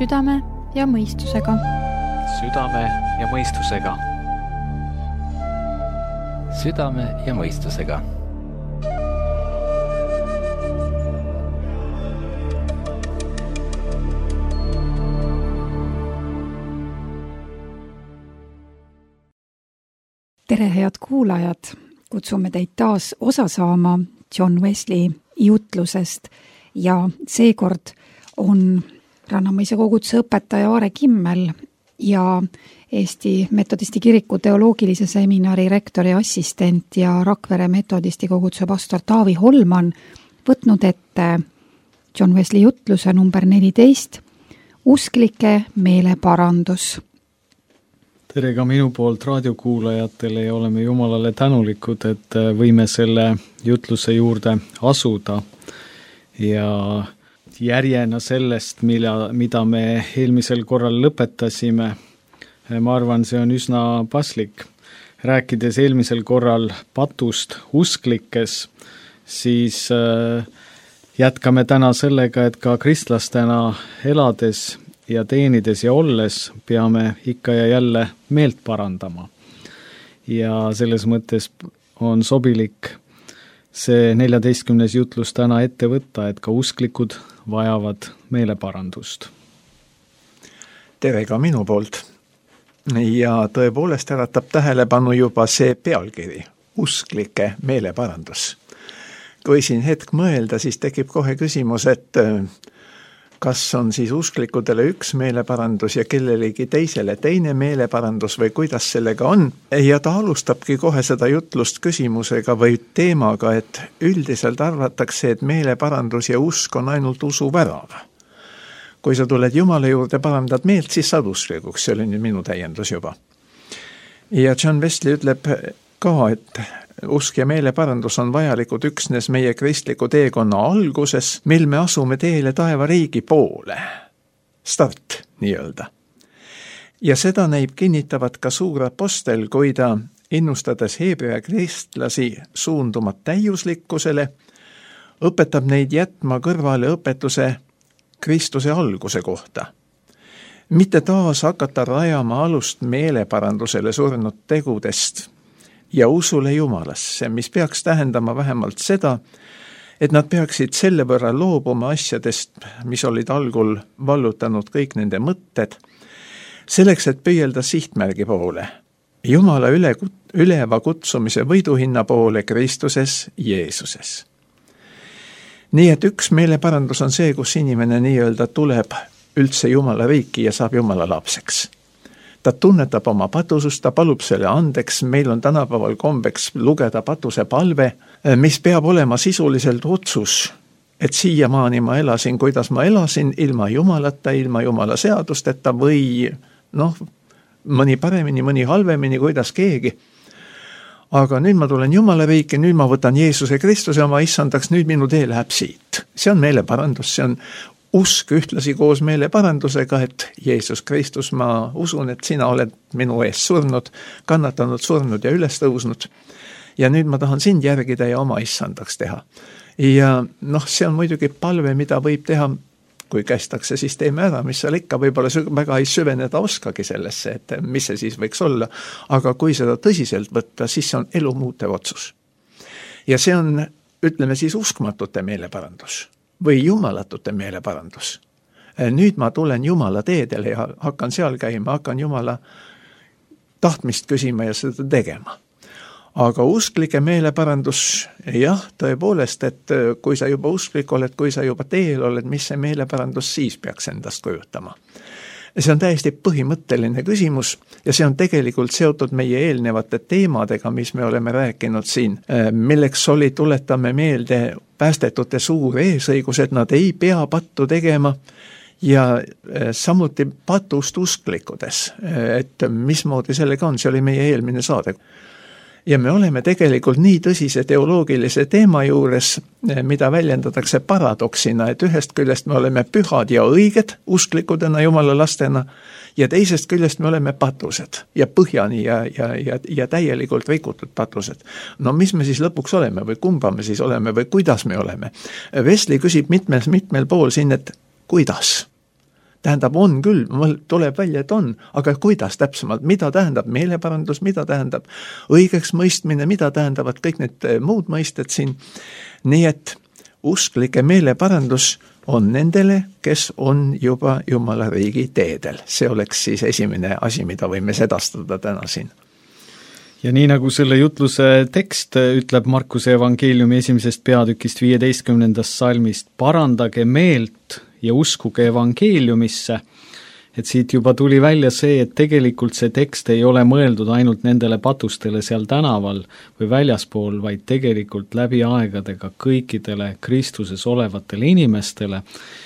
Südame ja mõistusega. Südame ja mõistusega. Südame ja mõistusega. Tere, head kuulajad! Kutsume teid taas osa saama John Wesley jutlusest ja seekord on Rannamõisa koguduse õpetaja Aare Kimmel ja Eesti Metodisti kiriku teoloogilise seminari rektori assistent ja Rakvere Metodisti koguduse pastor Taavi Holman võtnud ette John Wesley jutluse number 14, Usklike meeleparandus. Tere ka minu poolt raadiokuulajatele ja oleme Jumalale tänulikud, et võime selle jutluse juurde asuda ja järjena sellest, mida me eelmisel korral lõpetasime. Ma arvan, see on üsna paslik. Rääkides eelmisel korral patust usklikes, siis jätkame täna sellega, et ka kristlastena elades ja teenides ja olles peame ikka ja jälle meelt parandama. Ja selles mõttes on sobilik see 14. jutlus täna ette võtta, et ka usklikud vajavad meeleparandust. Tere ka minu poolt. Ja tõepoolest äratab tähelepanu juba see pealkiri, usklike meeleparandus. Kui siin hetk mõelda, siis tekib kohe küsimus, et kas on siis usklikudele üks meeleparandus ja kellelegi teisele teine meeleparandus või kuidas sellega on. Ja ta alustabki kohe seda jutlust küsimusega või teemaga, et üldiselt arvatakse, et meeleparandus ja usk on ainult usuvärav. Kui sa tuled Jumala juurde, parandad meelt, siis saad usklikuks. See oli nüüd minu täiendus juba. Ja John Wesley ütleb ka, et usk ja meeleparandus on vajalikud üksnes meie kristliku teekonna alguses, mil me asume teele taevariigi poole. Start, nii-öelda. Ja seda näib kinnitavat ka suur apostel, kui ta innustades Heebrea kristlasi suunduma täiuslikkusele, õpetab neid jätma kõrvale õpetuse Kristuse alguse kohta. Mitte taas hakata rajama alust meeleparandusele surnud tegudest ja usule Jumalasse, mis peaks tähendama vähemalt seda, et nad peaksid selle võrra loobuma asjadest, mis olid algul vallutanud kõik nende mõtted, selleks, et püüelda sihtmärgi poole, Jumala üleva kutsumise võiduhinna poole Kristuses Jeesuses. Nii et üks meeleparandus on see, kus inimene nii-öelda tuleb üldse Jumala riiki ja saab Jumala lapseks. Ta tunnetab oma patusust, ta palub selle andeks, meil on tänapäeval kombeks lugeda patuse palve, mis peab olema sisuliselt otsus, et siiamaani ma elasin, kuidas ma elasin, ilma Jumalata, ilma Jumala seadusteta või mõni paremini, mõni halvemini, kuidas keegi. Aga nüüd ma tulen Jumala riiki, nüüd ma võtan Jeesuse Kristuse oma issandaks, nüüd minu tee läheb siit. See on meeleparandus, see on usk ühtlasi koos meeleparandusega, et Jeesus Kristus, ma usun, et sina oled minu ees surnud, kannatanud, surnud ja üles tõusnud. Ja nüüd ma tahan sind järgida ja oma issandaks teha. Ja see on muidugi palve, mida võib teha, kui kästakse, siis teeme ära, mis seal ikka võib-olla väga ei süveneda oskagi sellesse, et mis see siis võiks olla. Aga kui seda tõsiselt võtta, siis see on elu muutev otsus. Ja see on, ütleme siis, uskmatute meeleparandus või jumalatute meeleparandus. Nüüd ma tulen Jumala teedele ja hakkan seal käima, hakkan Jumala tahtmist küsima ja seda tegema. Aga usklike meeleparandus, jah, tõepoolest, et kui sa juba usklik oled, kui sa juba teel oled, mis see meeleparandus siis peaks endast kujutama. See on täiesti põhimõtteline küsimus ja see on tegelikult seotud meie eelnevate teemadega, mis me oleme rääkinud siin, milleks oli, tuletame meelde, päästetute suur eesõigus, et nad ei pea pattu tegema ja samuti patust usklikudes, et mismoodi sellega on, see oli meie eelmine saade. Ja me oleme tegelikult nii tõsise teoloogilise teema juures, mida väljendatakse paradoksina, et ühest küljest me oleme pühad ja õiged usklikudena Jumala lastena ja teisest küljest me oleme patused ja põhjani ja täielikult rikutud patused. No mis me siis lõpuks oleme või kumba me siis oleme või kuidas me oleme? Wesley küsib mitmel pool siin, et kuidas? Tähendab, on küll, mul tuleb välja, et on, aga kuidas täpsemalt, mida tähendab meeleparandus, mida tähendab õigeks mõistmine, mida tähendavad kõik need muud mõisted siin. Nii et usklike meeleparandus on nendele, kes on juba Jumala riigi teedel. See oleks siis esimene asi, mida võime sedastada täna siin. Ja nii nagu selle jutluse tekst ütleb Markuse evangeeliumi 1. peatükist 15. salmist, parandage meelt ja uskuge evangeeliumisse, et siit juba tuli välja see, et tegelikult see tekst ei ole mõeldud ainult nendele patustele seal tänaval või väljaspool, vaid tegelikult läbi aegadega kõikidele Kristuses olevatele inimestele.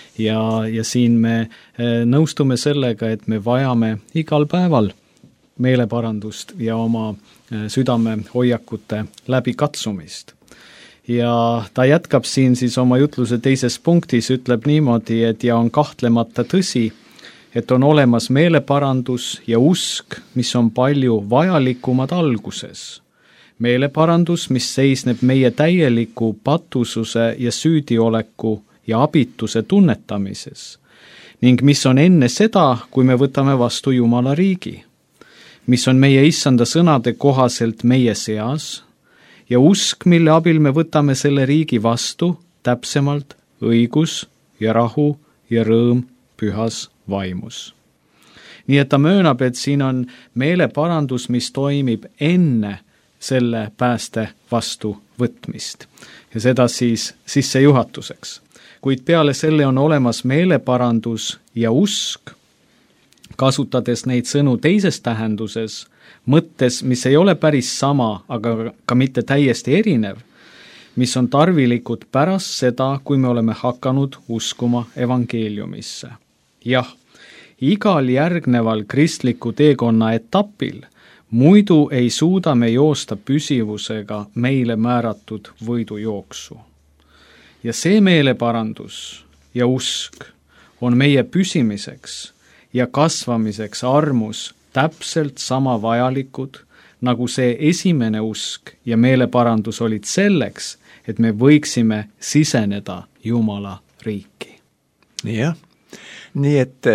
Ja siin me nõustume sellega, et me vajame igal päeval meeleparandust ja oma südame hoiakute läbi katsumist. Ja ta jätkab siin siis oma jutluse teises punktis, ütleb niimoodi, et ja on kahtlemata tõsi, et on olemas meeleparandus ja usk, mis on palju vajalikumad alguses. Meeleparandus, mis seisneb meie täieliku patususe ja süüdioleku ja abituse tunnetamises ning mis on enne seda, kui me võtame vastu Jumala riigi, mis on meie issanda sõnade kohaselt meie seas, ja usk, mille abil me võtame selle riigi vastu, täpsemalt õigus ja rahu ja rõõm pühas vaimus. Nii et ta möönab, et siin on meeleparandus, mis toimib enne selle pääste vastu võtmist. Ja seda siis sissejuhatuseks. Kuid peale selle on olemas meeleparandus ja usk, kasutades neid sõnu teises tähenduses, mõttes, mis ei ole päris sama, aga ka mitte täiesti erinev, mis on tarvilikud pärast seda, kui me oleme hakanud uskuma evangeeliumisse. Jah, igal järgneval kristliku teekonna etapil muidu ei suuda me joosta püsivusega meile määratud võidujooksu. Ja see meeleparandus ja usk on meie püsimiseks ja kasvamiseks armus täpselt sama vajalikud, nagu see esimene usk ja meeleparandus olid selleks, et me võiksime siseneda Jumala riiki. Jah, nii et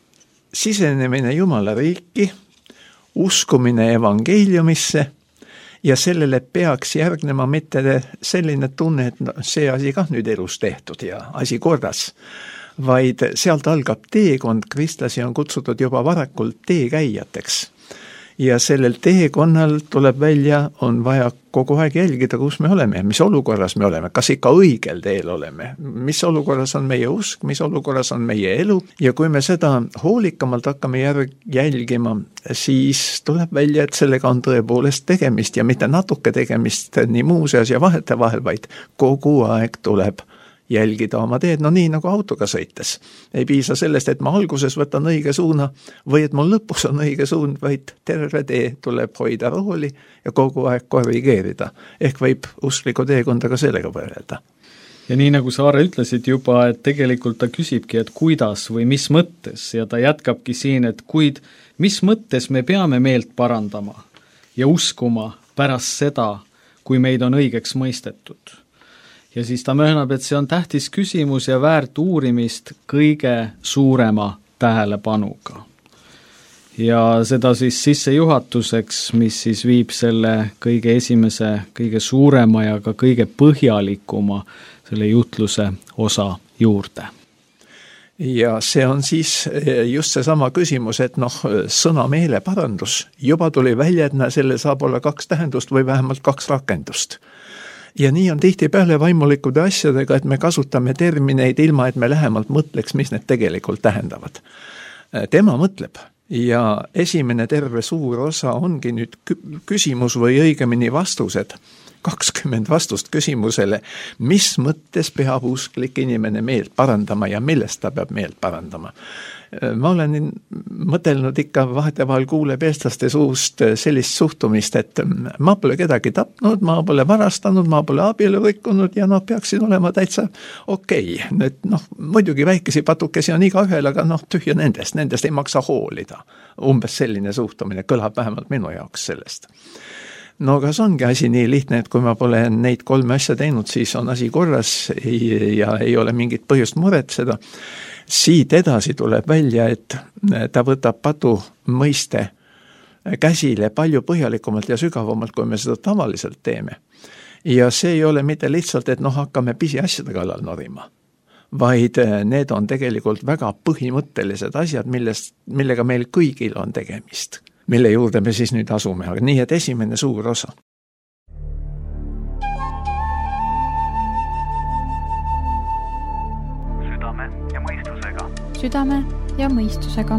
sisenemine Jumala riiki, uskumine evangeeliumisse ja sellele peaks järgnema mitte selline tunne, et see asi kah nüüd elus tehtud ja asi kordas, vaid sealt algab teekond, kristlasi on kutsutud juba varakult teekäijateks. Ja sellel teekonnal tuleb välja, on vaja kogu aeg jälgida, kus me oleme, mis olukorras me oleme, kas ikka õigel teel oleme, mis olukorras on meie usk, mis olukorras on meie elu, ja kui me seda hoolikamalt hakkame jälgima, siis tuleb välja, et sellega on tõepoolest tegemist ja mitte natuke tegemist nii muuseas ja vahete vahel, vaid kogu aeg tuleb jälgida oma teed, no nii nagu autoga sõites. Ei piisa sellest, et ma alguses võtan õige suuna või et mul lõpus on õige suund, vaid terve tee tuleb hoida rooli ja kogu aeg korrigeerida. Ehk võib uskliku teekonda ka sellega võrrelda. Ja nii nagu Saare ütlesid juba, et tegelikult ta küsibki, et kuidas või mis mõttes ja ta jätkabki siin, et kuid mis mõttes me peame meelt parandama ja uskuma pärast seda, kui meid on õigeks mõistetud. Ja siis ta möönab, et see on tähtis küsimus ja väärt uurimist kõige suurema tähelepanuga. Ja seda siis sissejuhatuseks, mis siis viib selle kõige esimese, kõige suurema ja ka kõige põhjalikuma selle jutluse osa juurde. Ja see on siis just seesama küsimus, et sõna meeleparandus juba tuli välja, et selle saab olla 2 tähendust või vähemalt 2 rakendust. Ja nii on tihtipeale vaimulikude asjadega, et me kasutame termineid ilma, et me lähemalt mõtleks, mis need tegelikult tähendavad. Tema mõtleb ja esimene terve suur osa ongi nüüd küsimus või õigemini vastused, 20 vastust küsimusele, mis mõttes peab usklik inimene meelt parandama ja millest ta peab meelt parandama. Ma olen mõtelnud ikka vahetevahel kuuleb eestlaste suust sellist suhtumist, et ma pole kedagi tapnud, ma pole varastanud, ma pole abielu rikkunud ja peaksin olema täitsa okei. Nüüd, muidugi väikesi patukesi on iga ühel, aga tühja nendest ei maksa hoolida. Umbes selline suhtumine kõlab vähemalt minu jaoks sellest. no kas ongi asi nii lihtne, et kui ma pole neid 3 asja teinud, siis on asi korras ja ei ole mingit põhjust muretseda. Siit edasi tuleb välja, et ta võtab patu mõiste käsile palju põhjalikumalt ja sügavamalt, kui me seda tavaliselt teeme. Ja see ei ole mitte lihtsalt, et hakkame pisiasjade kallal norima, vaid need on tegelikult väga põhimõttelised asjad, millega meil kõigil on tegemist, mille juurde me siis nüüd asume. Nii et esimene suur osa. Südame ja mõistusega. Südame ja mõistusega.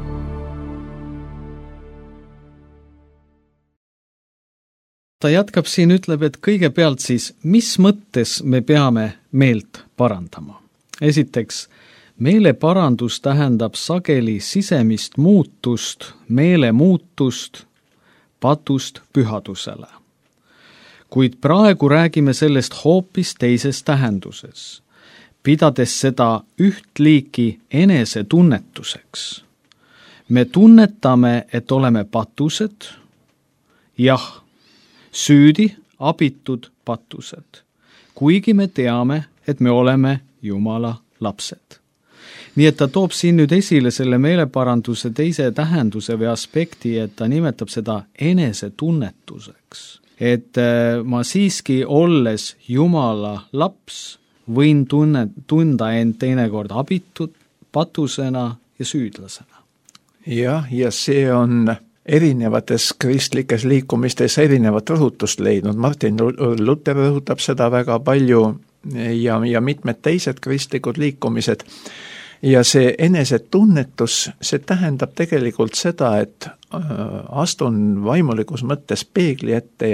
Ta jätkab siin, ütleb, et kõigepealt siis, mis mõttes me peame meelt parandama? Esiteks, meeleparandus tähendab sageli sisemist muutust, meele muutust patust pühadusele. Kuid praegu räägime sellest hoopis teises tähenduses, pidades seda üht liiki enesetunnetuseks. Me tunnetame, et oleme patused, jah, süüdi, abitud patused, kuigi me teame, et me oleme Jumala lapsed. Nii et ta toob siin nüüd esile selle meeleparanduse teise tähenduse või aspekti, et ta nimetab seda enesetunnetuseks. Et ma siiski olles Jumala laps, võin tunda end teinekord abitud, patusena ja süüdlasena. Ja see on erinevates kristlikes liikumistes erinevat rõhutust leidnud. Martin Luther rõhutab seda väga palju ja mitmed teised kristlikud liikumised. Ja see enesetunnetus, see tähendab tegelikult seda, et astun vaimulikus mõttes peegli ette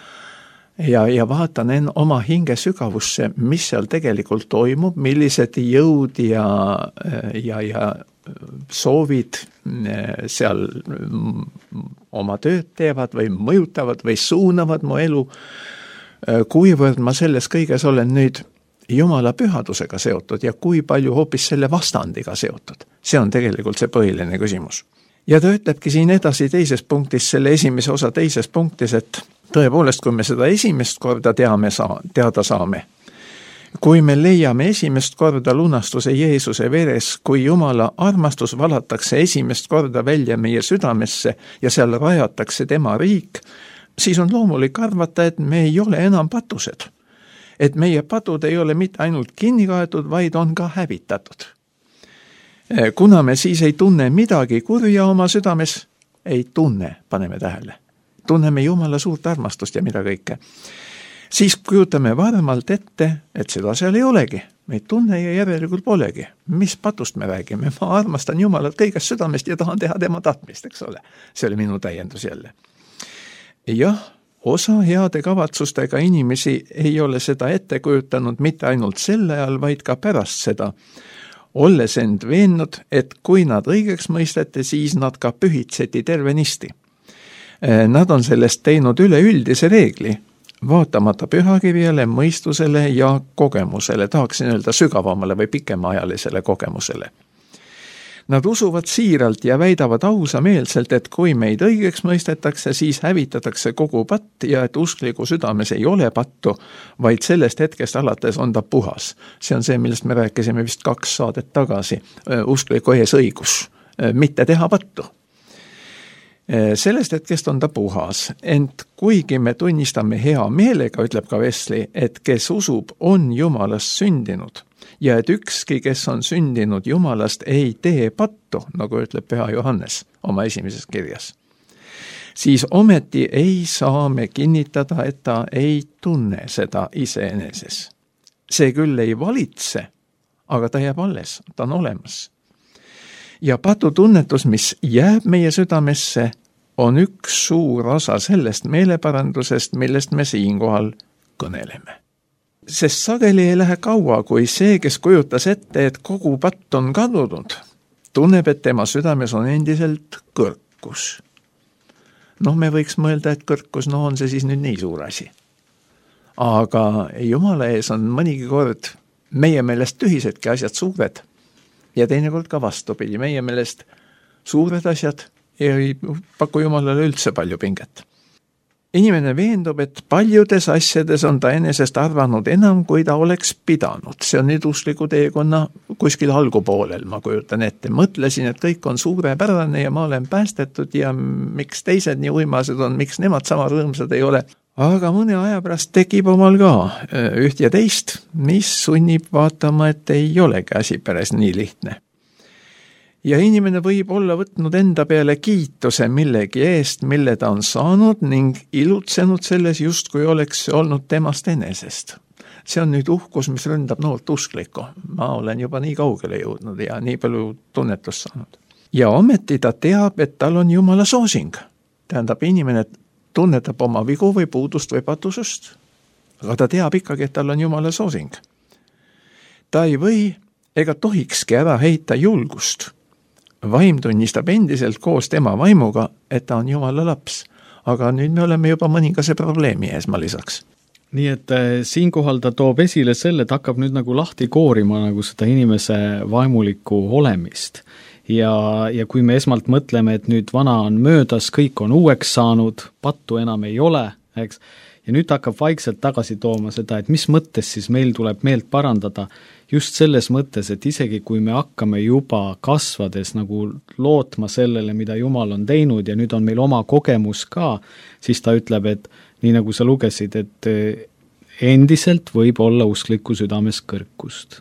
ja vaatan oma hinge sügavusse, mis seal tegelikult toimub, millised jõud ja soovid seal oma tööd teevad või mõjutavad või suunavad mu elu, kuivõrd ma selles kõiges olen nüüd Jumala pühadusega seotud ja kui palju hoopis selle vastandiga seotud. See on tegelikult see põhiline küsimus. Ja ta ütlebki siin edasi teises punktis, selle esimese osa teises punktis, et tõepoolest, kui me seda esimest korda teada saame, kui me leiame esimest korda lunastuse Jeesuse veres, kui Jumala armastus valatakse esimest korda välja meie südamesse ja seal rajatakse tema riik, siis on loomulik arvata, et me ei ole enam patused. Et meie patud ei ole mitte ainult kinni kaetud, vaid on ka hävitatud. Kuna me siis ei tunne midagi kurja oma südames, ei tunne, paneme tähele. Tunneme Jumala suurt armastust ja mida kõike. Siis kujutame varmalt ette, et seda seal ei olegi. Me ei tunne ja järelikult polegi. Mis patust me räägime? Ma armastan Jumalat kõigest südamest ja tahan teha tema tahtmist, eks ole. See oli minu täiendus jälle. Jah, osa heade kavatsustega inimesi ei ole seda ette kujutanud mitte ainult sel ajal, vaid ka pärast seda, olles end veennud, et kui nad õigeks mõisteti, siis nad ka pühitseti tervenisti. Nad on sellest teinud üleüldise reegli, vaatamata pühakirjale, mõistusele ja kogemusele, tahaksin öelda sügavamale või pikemaajalisele kogemusele. Nad usuvad siiralt ja väidavad ausameelselt, et kui meid õigeks mõistetakse, siis hävitatakse kogu patt ja et uskliku südames ei ole pattu, vaid sellest hetkest alates on ta puhas. See on see, millest me rääkisime vist 2 saadet tagasi, uskliku ees õigus, mitte teha pattu. Sellest hetkest on ta puhas, ent kuigi me tunnistame hea meelega, ütleb ka Wesley, et kes usub, on Jumalast sündinud ja et ükski, kes on sündinud Jumalast, ei tee pattu, nagu ütleb Püha Johannes oma esimeses kirjas. Siis ometi ei saa me kinnitada, et ta ei tunne seda iseeneses. See küll ei valitse, aga ta jääb alles, ta on olemas. Ja patutunnetus, mis jääb meie südamesse, on üks suur osa sellest meeleparandusest, millest me siinkohal kõneleme. Sest sageli ei lähe kaua, kui see, kes kujutas ette, et kogu patt on kadunud, tunneb, et tema südames on endiselt kõrkus. Me võiks mõelda, et kõrkus, on see siis nüüd nii suur asi. Aga Jumala ees on mõnigi kord meie meelest tühisedki asjad suured ja teinekord ka vastupidi, meie meelest suured asjad ei paku Jumalale üldse palju pinget. inimene veendub, et paljudes asjades on ta enesest arvanud enam, kui ta oleks pidanud. See on nüüd uskliku teekonna kuskil algupoolel, ma kujutan ette. Mõtlesin, et kõik on suurepärane ja ma olen päästetud ja miks teised nii uimased on, miks nemad sama rõõmsad ei ole. Aga mõne aja pärast tekib omal ka üht ja teist, mis sunnib vaatama, et ei olegi asi päris nii lihtne. Ja inimene võib olla võtnud enda peale kiituse millegi eest, mille ta on saanud ning ilutsenud selles just, kui oleks olnud temast enesest. See on nüüd uhkus, mis ründab noolt usklikku. Ma olen juba nii kaugele jõudnud ja nii palju tunnetust saanud. Ja ometi ta teab, et tal on Jumala soosing. Tähendab, inimene tunnetab oma vigu või puudust või patusust, aga ta teab ikkagi, et tal on Jumala soosing. Ta ei või ega tohikski ära heita julgust. Vaim tunnistab endiselt koos tema vaimuga, et ta on Jumala laps. Aga nüüd me oleme juba mõningase probleemi ees, ma lisaks. Nii et siinkohal ta toob esile selle, et hakkab nüüd nagu lahti koorima nagu seda inimese vaimulikku olemist. Ja kui me esmalt mõtleme, et nüüd vana on möödas, kõik on uueks saanud, pattu enam ei ole, eks, ja nüüd hakkab vaikselt tagasi tooma seda, et mis mõttes siis meil tuleb meelt parandada, just selles mõttes, et isegi kui me hakkame juba kasvades nagu lootma sellele, mida Jumal on teinud ja nüüd on meil oma kogemus ka, siis ta ütleb, et nii nagu sa lugesid, et endiselt võib olla uskliku südames kõrkust.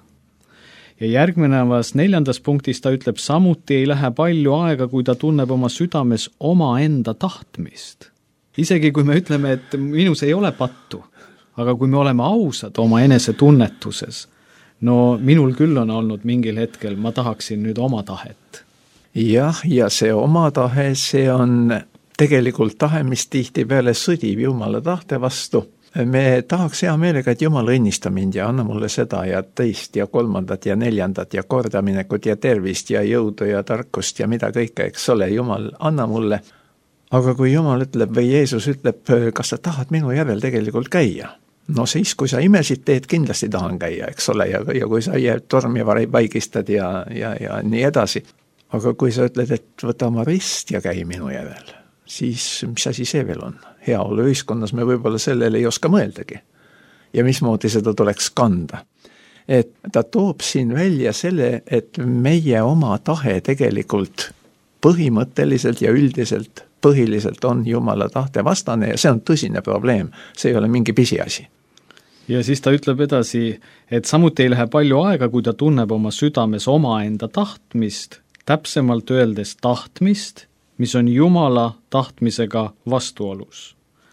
Ja järgmenevas 4. punktis ta ütleb, samuti ei lähe palju aega, kui ta tunneb oma südames oma enda tahtmist. Isegi kui me ütleme, et minus ei ole pattu, aga kui me oleme ausad oma enese tunnetuses, no minul küll on olnud mingil hetkel, ma tahaksin nüüd oma tahet. Jah, ja see oma tahe, see on tegelikult tahe, mis tihtipeale sõdib Jumala tahte vastu. Me tahaks hea meelega, et Jumal õnnista mind ja anna mulle seda ja teist ja kolmandat ja neljandat ja kordaminekut ja tervist ja jõudu ja tarkust ja mida kõike, eks ole, Jumal, anna mulle. Aga kui Jumal ütleb või Jeesus ütleb, kas sa tahad minu järel tegelikult käia? No siis, kui sa imesid teed, kindlasti tahan käia, eks ole, ja kui sa tormi vaigistad ja nii edasi. Aga kui sa ütled, et võta oma rist ja käi minu järel, siis mis asi see veel on? Heaolu ühiskonnas me võib-olla sellele ei oska mõeldagi. Ja mismoodi seda tuleks kanda. Et ta toob siin välja selle, et meie oma tahe tegelikult põhimõtteliselt ja üldiselt põhiliselt on Jumala tahte vastane ja see on tõsine probleem, see ei ole mingi pisiasi. Ja siis ta ütleb edasi, et samuti ei lähe palju aega, kui ta tunneb oma südames omaenda tahtmist, täpsemalt öeldes tahtmist, mis on Jumala tahtmisega vastuolus.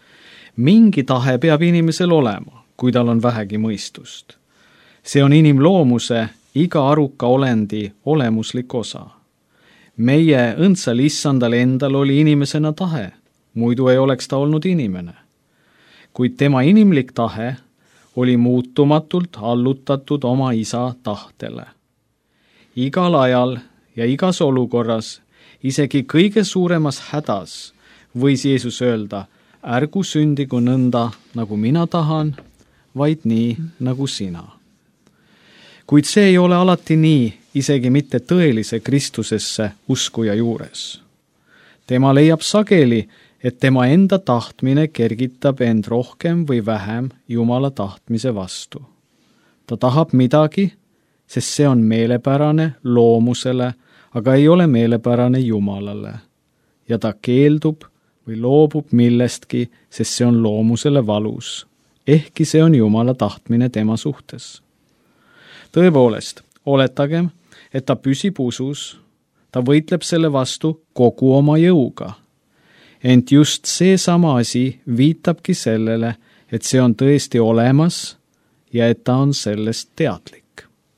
Mingi tahe peab inimesel olema, kui tal on vähegi mõistust. See on inimloomuse iga aruka olendi olemuslik osa. Meie õndsal issandal endal oli inimesena tahe, muidu ei oleks ta olnud inimene. Kuid tema inimlik tahe oli muutumatult allutatud oma isa tahtele. Igal ajal ja igas olukorras, isegi kõige suuremas hädas, võis Jeesus öelda, ärgu sündigu nõnda, nagu mina tahan, vaid nii, nagu sina. Kuid see ei ole alati nii, isegi mitte tõelise Kristusesse uskuja juures. Tema leiab sageli, et tema enda tahtmine kergitab end rohkem või vähem Jumala tahtmise vastu. Ta tahab midagi, sest see on meelepärane loomusele, aga ei ole meelepärane Jumalale. Ja ta keeldub või loobub millestki, sest see on loomusele valus, ehkki see on Jumala tahtmine tema suhtes. Tõepoolest, oletagem, et ta püsib usus, ta võitleb selle vastu kogu oma jõuga. Ent just see sama asi viitabki sellele, et see on tõesti olemas ja et ta on sellest teadlik.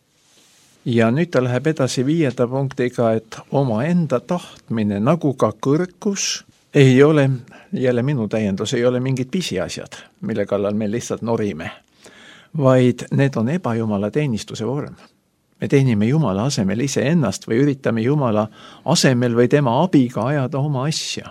Ja nüüd ta läheb edasi 5. punktiga, et oma enda tahtmine nagu ka kõrkus ei ole, jälle minu täiendus, ei ole mingid pisiasjad, mille kallal me lihtsalt norime, vaid need on ebajumala teenistuse vorm. Me teenime Jumala asemel ise ennast või üritame Jumala asemel või tema abiga ajada oma asja.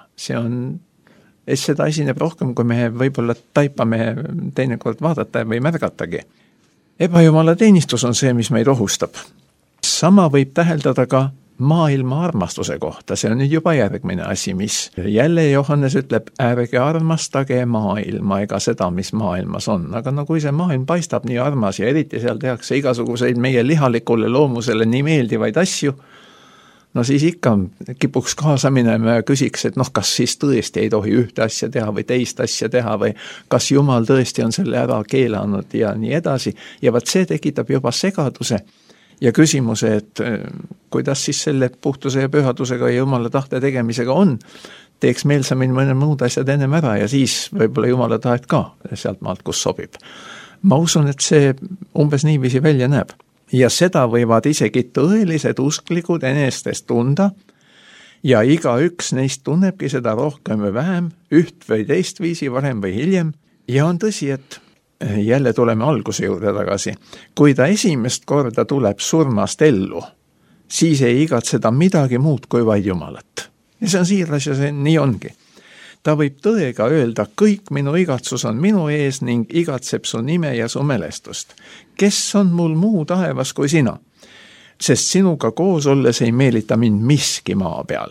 Seda esineb rohkem, kui me võib-olla taipame teinekord vaadata või märgatagi. Ebajumala teenistus on see, mis meid ohustab. Sama võib täheldada ka maailma armastuse kohta, see on nüüd juba järgmine asi, mis jälle Johannes ütleb, ärge armastage maailma ega seda, mis maailmas on. Aga no kui see maailm paistab nii armas ja eriti seal tehakse igasuguseid meie lihalikule loomusele nii meeldivaid asju, no siis ikka kipuks kaasa minema ja küsiks, et kas siis tõesti ei tohi ühte asja teha või teist asja teha või kas Jumal tõesti on selle ära keelanud ja nii edasi. Ja vaat see tekitab juba segaduse ja küsimuse, et kuidas siis selle puhtuse ja pühadusega ja Jumala tahte tegemisega on, teeks meelsamini mõne muud asjad ennem ära ja siis võib-olla Jumala tahet ka sealt maalt, kus sobib. Ma usun, et see umbes niiviisi välja näeb. Ja seda võivad isegi tõelised usklikud enestest tunda ja igaüks neist tunnebki seda rohkem või vähem, üht või teist viisi, varem või hiljem. Ja on tõsi, et jälle tuleme alguse juurde tagasi. Kui ta esimest korda tuleb surmast ellu, siis ei igatse ta midagi muud kui vaid Jumalat. Ja see on siiras ja see nii ongi. Ta võib tõega öelda, kõik minu igatsus on minu ees ning igatseb su nime ja su mälestust. Kes on mul muu taevas kui sina? Sest sinuga koos olles ei meelita mind miski maa peal.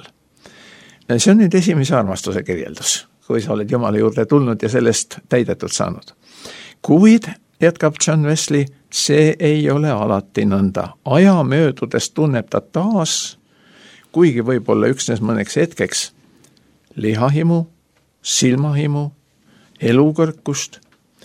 See on nüüd esimese armastuse kirjeldus, kui sa oled Jumala juurde tulnud ja sellest täidetud saanud. Kuid, jätkab John Wesley, see ei ole alati nõnda. Aja möödudes tunneb ta taas, kuigi võib-olla üksnes mõneks hetkeks, lihahimu, silmahimu, elukõrkust.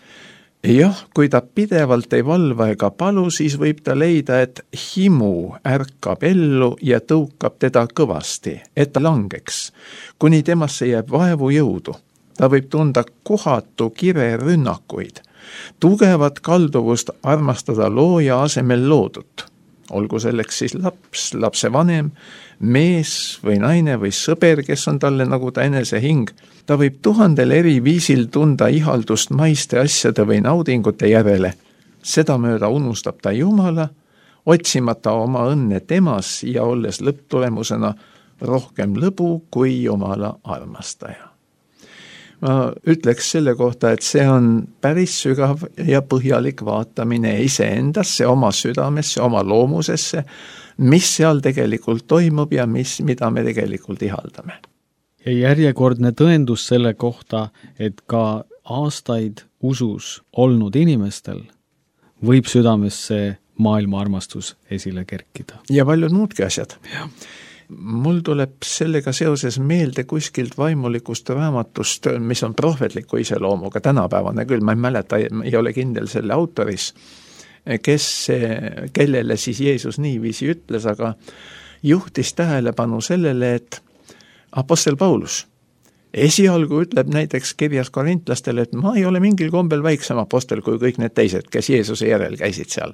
Jah, kui ta pidevalt ei valva ega palu, siis võib ta leida, et himu ärkab ellu ja tõukab teda kõvasti, et ta langeks, kuni temasse jääb vaevu jõudu. Ta võib tunda kohatu kire rünnakuid, tugevat kalduvust armastada looja asemel loodut. Olgu selleks siis laps, lapse vanem, mees või naine või sõber, kes on talle nagu ta enese hing. Ta võib 1000 eri viisil tunda ihaldust maiste asjade või naudingute järele. Sedamööda unustab ta Jumala, otsimata oma õnne temas ja olles lõpptulemusena rohkem lõbu kui Jumala armastaja. Ma ütleks selle kohta, et see on päris sügav ja põhjalik vaatamine iseendasse, oma südamesse, oma loomusesse, mis seal tegelikult toimub ja mida me tegelikult ihaldame. Ja järjekordne tõendus selle kohta, et ka aastaid usus olnud inimestel võib südamesse maailma armastus esile kerkida. Ja paljud muudki asjad. Jah. Mul tuleb sellega seoses meelde kuskilt vaimulikust raamatust, mis on prohvetliku iseloomuga, tänapäevane küll, ma ei mäleta, ei ole kindel selle autoris, kellele siis Jeesus niiviisi ütles, aga juhtis tähelepanu sellele, et apostel Paulus esialgu ütleb näiteks kirjas korintlastele, et ma ei ole mingil kombel väiksem apostel kui kõik need teised, kes Jeesuse järel käisid seal.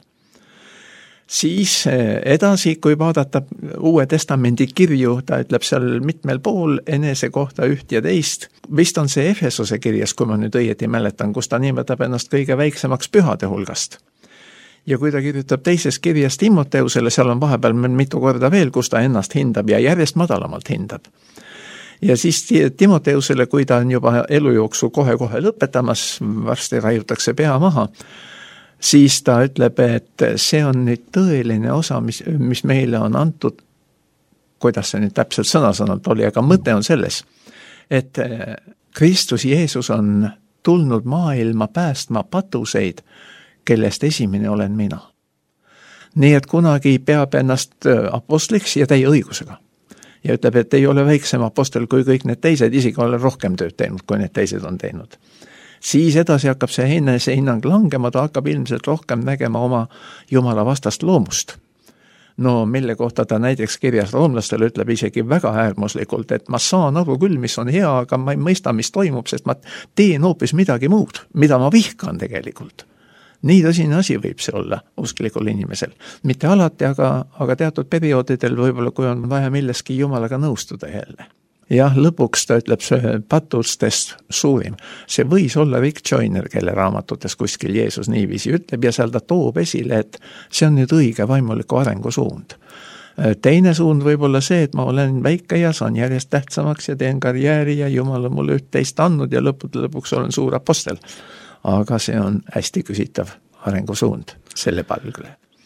Siis edasi, kui vaadata Uue Testamendi kirju, ta ütleb seal mitmel pool enese kohta üht ja teist. Vist on see Efesose kirjas, kui ma nüüd õieti mäletan, kus ta nimetab ennast kõige väiksemaks pühade hulgast. Ja kui ta kirjutab teises kirjas Timoteusele, seal on vahepeal mitu korda veel, kus ta ennast hindab ja järjest madalamalt hindab. Ja siis Timoteusele, kui ta on juba elujooksu kohe-kohe lõpetamas, varsti raiutakse pea maha, siis ta ütleb, et see on nüüd tõeline osa, mis meile on antud, kuidas see nüüd täpselt sõna-sõnalt oli, aga mõte on selles, et Kristus Jeesus on tulnud maailma päästma patuseid, kellest esimene olen mina. Nii et kunagi peab ennast apostliks ja täie õigusega. Ja ütleb, et ei ole väiksem apostel kui kõik need teised, isegi olen rohkem tööd teinud, kui need teised on teinud. Siis edasi hakkab see hinnang langema, ta hakkab ilmselt rohkem nägema oma Jumala vastast loomust. No mille kohta ta näiteks kirjas roomlastele ütleb isegi väga äärmuslikult, et ma saan aru küll, mis on hea, aga ma ei mõista, mis toimub, sest ma teen hoopis midagi muud, mida ma vihkan tegelikult. Nii tõsine asi võib see olla usklikul inimesel. Mitte alati, aga teatud perioodidel võib-olla, kui on vaja milleski Jumalaga nõustuda jälle. Jah, lõpuks ta ütleb see patustest suurim. See võis olla Rick Joyner, kelle raamatutes kuskil Jeesus niiviisi ütleb ja seal ta toob esile, et see on nüüd õige vaimuliku arengusuund. Teine suund võib olla see, et ma olen väike ja saan järjest tähtsamaks ja teen karjääri ja Jumal on mulle üht-teist andnud ja lõpuks olen suur apostel. Aga see on hästi küsitav arengusuund selle palgule.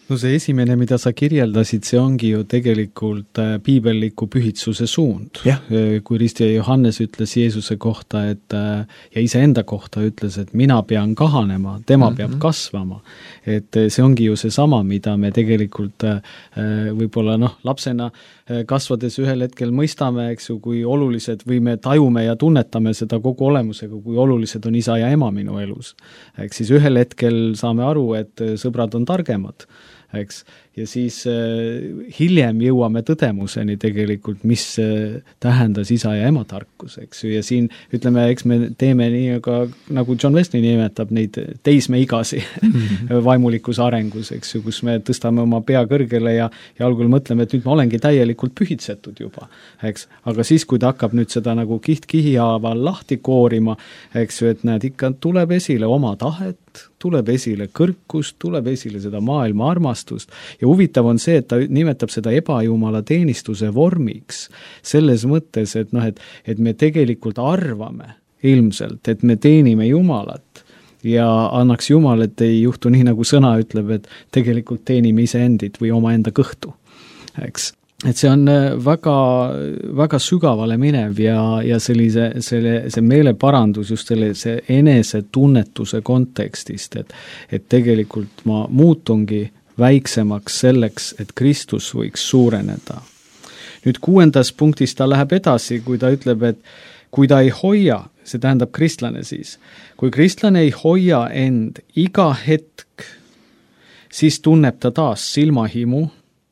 No see esimene, mida sa kirjeldasid, see ongi ju tegelikult piibelliku pühitsuse suund. Kui Risti ja Johannes ütles Jeesuse kohta, ja iseenda kohta ütles, et mina pean kahanema, tema peab kasvama. Et see ongi ju see sama, mida me tegelikult võib-olla lapsena kasvades ühel hetkel mõistame, eks ju, kui olulised või me tajume ja tunnetame seda kogu olemusega, kui olulised on isa ja ema minu elus. Eks siis ühel hetkel saame aru, et sõbrad on targemad. Eks. Ja siis hiljem jõuame tõdemuseni tegelikult, mis tähendas isa ja ema tarkus, eks ju, ja siin ütleme, eks me teeme nii, nagu John Wesley nimetab neid teismeigasi vaimulikus arengus, eks ju, kus me tõstame oma pea kõrgele ja algul mõtleme, et nüüd ma olengi täielikult pühitsetud juba, eks, aga siis, kui ta hakkab nüüd seda nagu kiht-kihihaaval lahti koorima, eks ju, et näed, ikka tuleb esile oma tahet, tuleb esile kõrkust, tuleb esile seda maailma armastust ja huvitav on see, et ta nimetab seda ebajumala teenistuse vormiks selles mõttes, et me tegelikult arvame ilmselt, et me teenime Jumalat ja annaks Jumal, et ei juhtu nii, nagu sõna ütleb, et tegelikult teenime iseendit või omaenda kõhtu, eks. Et see on väga, väga sügavale minev ja see meeleparandus just see enese tunnetuse kontekstist, et tegelikult ma muutungi väiksemaks selleks, et Kristus võiks suureneda. Nüüd 6. punktis ta läheb edasi, kui ta ütleb, et kui ta ei hoia, see tähendab kristlane siis, kui kristlane ei hoia end iga hetk, siis tunneb ta taas silmahimu,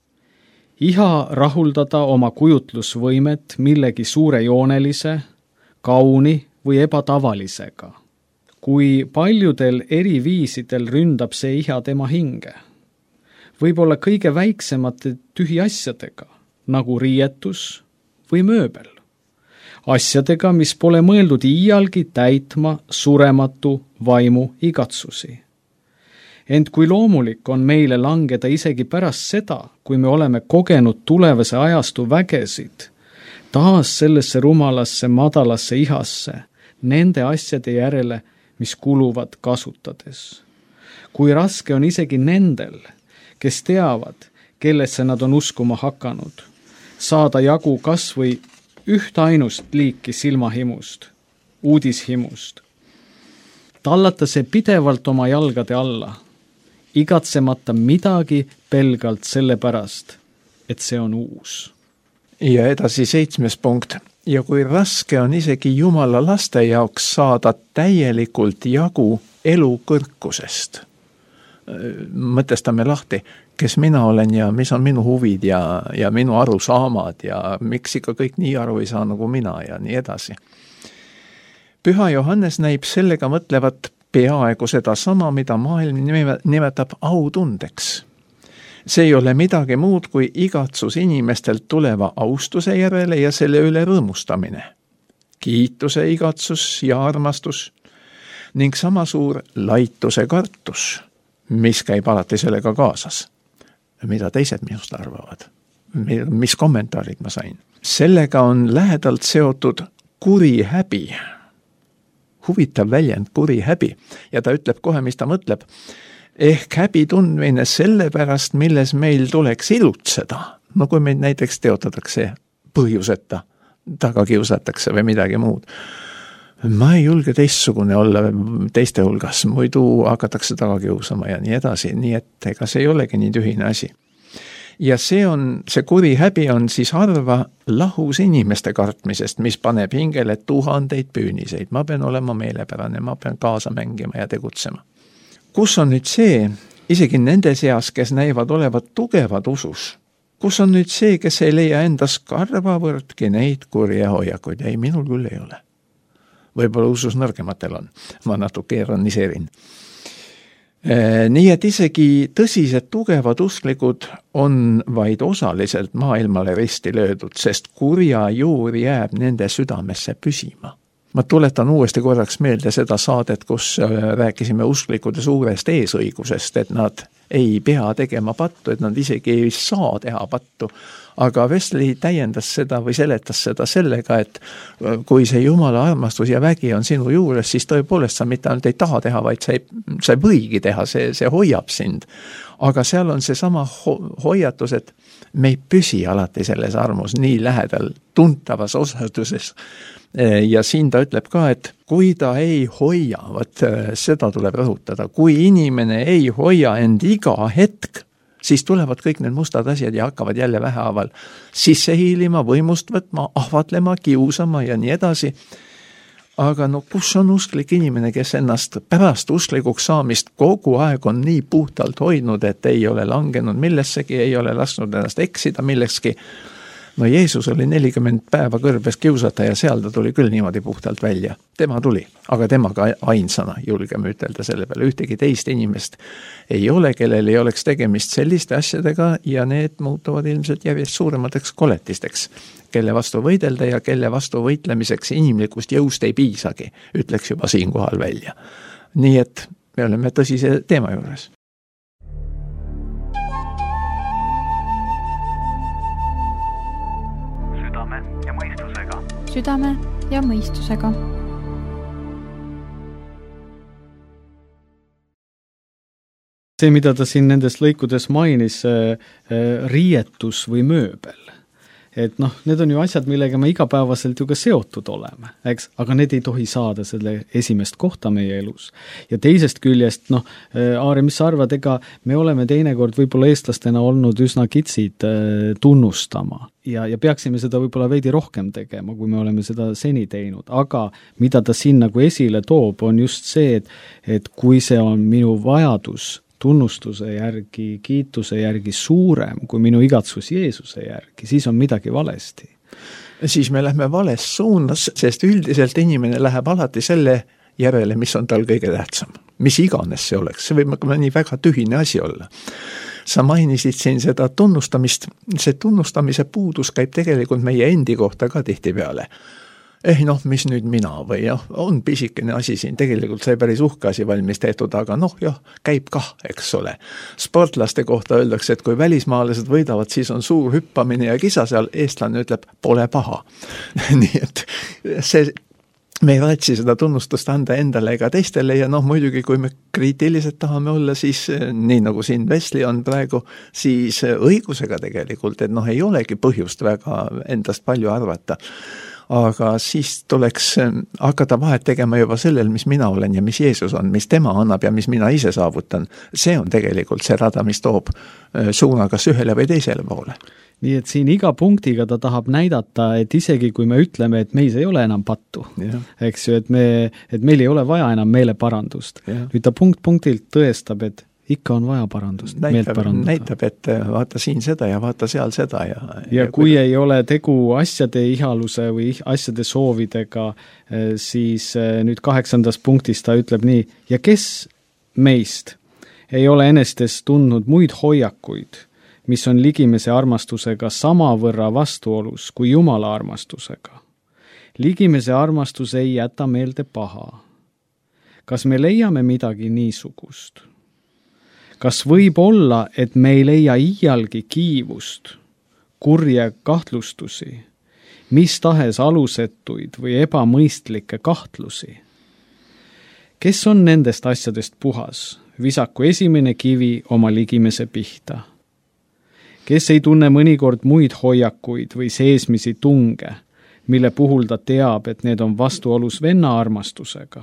iha rahuldada oma kujutlusvõimet millegi suurejoonelise, kauni või ebatavalisega. Kui paljudel eri viisidel ründab see iha tema hinge. Võib-olla kõige väiksemate tühiasjadega, nagu riietus või mööbel. Asjadega, mis pole mõeldud iialgi täitma surematu vaimu igatsusi. Ent kui loomulik on meile langeda isegi pärast seda, kui me oleme kogenud tulevase ajastu vägesid, taas sellesse rumalasse madalasse ihasse, nende asjade järele, mis kuluvad kasutades. Kui raske on isegi nendel, kes teavad, kellesse nad on uskuma hakanud, saada jagu kas või ühtainust liiki silmahimust, uudishimust. Tallata see pidevalt oma jalgade alla, igatsemata midagi pelgalt sellepärast, et see on uus. Ja edasi 7. punkt. Ja kui raske on isegi Jumala laste jaoks saada täielikult jagu elu kõrkusest. Mõtestame lahti, kes mina olen ja mis on minu huvid ja minu arusaamad ja miks ikka kõik nii aru ei saa nagu mina ja nii edasi. Püha Johannes näib sellega mõtlevat peaaegu seda sama, mida maailm nimetab autundeks. See ei ole midagi muud kui igatsus inimestelt tuleva austuse järele ja selle üle rõõmustamine. Kiituse igatsus ja armastus ning sama suur laituse kartus, mis käib alati sellega kaasas. Mida teised minust arvavad? Mis kommentaarid ma sain? Sellega on lähedalt seotud kuri häbi. Huvitav väljend, kuri häbi. Ja ta ütleb kohe, mis ta mõtleb. Ehk häbi tundmine selle pärast, milles meil tuleks ilutseda. No kui meid näiteks teotatakse põhjuseta, taga kiusatakse või midagi muud. Ma ei julge teistsugune olla teiste hulgas, muidu hakatakse taga kiusama ja nii edasi. Nii et ega see ei olegi nii tühine asi. Ja see kuri häbi on siis harva lahus inimeste kartmisest, mis paneb hingele 1000 püüniseid. Ma pean olema meelepärane, ma pean kaasa mängima ja tegutsema. Kus on nüüd see, isegi nende seas, kes näivad olevat tugevad usus, kus on nüüd see, kes ei leia endas karvavõrdki neid kurja hoiakuid? Ei, minul küll ei ole. Võib-olla usus nõrgematel on. Ma natuke ironiseerin. Nii et isegi tõsised tugevad usklikud on vaid osaliselt maailmale risti löödud, sest kurja juur jääb nende südamesse püsima. ma tuletan uuesti korraks meelde seda saadet, kus rääkisime usklikude suurest eesõigusest, et nad ei pea tegema pattu, et nad isegi ei saa teha pattu. Aga Wesley täiendas seda või seletas seda sellega, et kui see Jumala armastus ja vägi on sinu juures, siis tõepoolest sa mitte ainult ei taha teha, vaid sa ei võigi teha, see hoiab sind. Aga seal on see sama hoiatus, et me ei püsi alati selles armus nii lähedal tuntavas osaduses. Ja siin ta ütleb ka, et kui ta ei hoia, seda tuleb rõhutada, kui inimene ei hoia end iga hetk, siis tulevad kõik need mustad asjad ja hakkavad jälle vähehaaval sisse hiilima, võimust võtma, ahvatlema, kiusama ja nii edasi. Aga kus on usklik inimene, kes ennast pärast usklikuks saamist kogu aeg on nii puhtalt hoidnud, et ei ole langenud millessegi, ei ole lasknud ennast eksida millekski. Jeesus oli 40 päeva kõrbes kiusata ja seal ta tuli küll niimoodi puhtalt välja. Tema tuli, aga temaga ainsana, julgeme ütelda selle peale. Ühtegi teist inimest ei ole, kellel ei oleks tegemist selliste asjadega ja need muutuvad ilmselt järjest suuremateks koletisteks, kelle vastu võidelda ja kelle vastu võitlemiseks inimlikust jõust ei piisagi, ütleks juba siinkohal välja. Nii et me oleme tõsise teema juures. Südame ja mõistusega. See, mida ta siin nendes lõikudes mainis, riietus või mööbel. Et need on ju asjad, millega me igapäevaselt ju ka seotud oleme, eks? Aga need ei tohi saada selle esimest kohta meie elus. Ja teisest küljest, Aare, mis sa arvad, ega me oleme teinekord võib-olla eestlastena olnud üsna kitsid tunnustama ja peaksime seda võib-olla veidi rohkem tegema, kui me oleme seda seni teinud. Aga mida ta siin nagu esile toob, on just see, et kui see on minu vajadus tunnustuse järgi, kiituse järgi suurem kui minu igatsus Jeesuse järgi, siis on midagi valesti. Siis me lähme vales suunas, sest üldiselt inimene läheb alati selle järele, mis on tal kõige tähtsam. Mis iganes see oleks, see võib nii väga tühine asi olla. Sa mainisid siin seda tunnustamist, see tunnustamise puudus käib tegelikult meie endi kohta ka tihtipeale. Mis nüüd mina või on pisikene asi siin, tegelikult sai päris uhke asi valmis tehtud, aga käib kah, eks ole. Sportlaste kohta öeldakse, et kui välismaalased võidavad, siis on suur hüppamine ja kisa seal, eestlane ütleb, pole paha. Nii et me ei raatsi seda tunnustust anda endale ega teistele ja muidugi, kui me kriitilised tahame olla, siis nii nagu siin Wesley on praegu, siis õigusega tegelikult, et ei olegi põhjust väga endast palju arvata. Aga siis tuleks hakata vahet tegema juba sellel, mis mina olen ja mis Jeesus on, mis tema annab ja mis mina ise saavutan. See on tegelikult see rada, mis toob suuna kas ühele või teisele poole. Nii et siin iga punktiga ta tahab näidata, et isegi kui me ütleme, et meis ei ole enam pattu, eks ju, et meil ei ole vaja enam meeleparandust. Nüüd ta punktilt tõestab, et ikka on vaja parandust, meelt parandada. Näitab, et vaata siin seda ja vaata seal seda. Ja kui ei ole tegu asjade ihaluse või asjade soovidega, siis nüüd 8. punktis ta ütleb nii, ja kes meist ei ole enestes tundnud muid hoiakuid, mis on ligimese armastusega samavõrra vastuolus kui Jumala armastusega. Ligimese armastus ei jäta meelde paha. Kas me leiame midagi niisugust? Kas võib olla, et me ei leia iialgi kiivust, kurje kahtlustusi, mis tahes alusetuid või ebamõistlikke kahtlusi? Kes on nendest asjadest puhas, visaku esimene kivi oma ligimese pihta? Kes ei tunne mõnikord muid hoiakuid või seesmisi tunge, mille puhul ta teab, et need on vastuolus venna armastusega?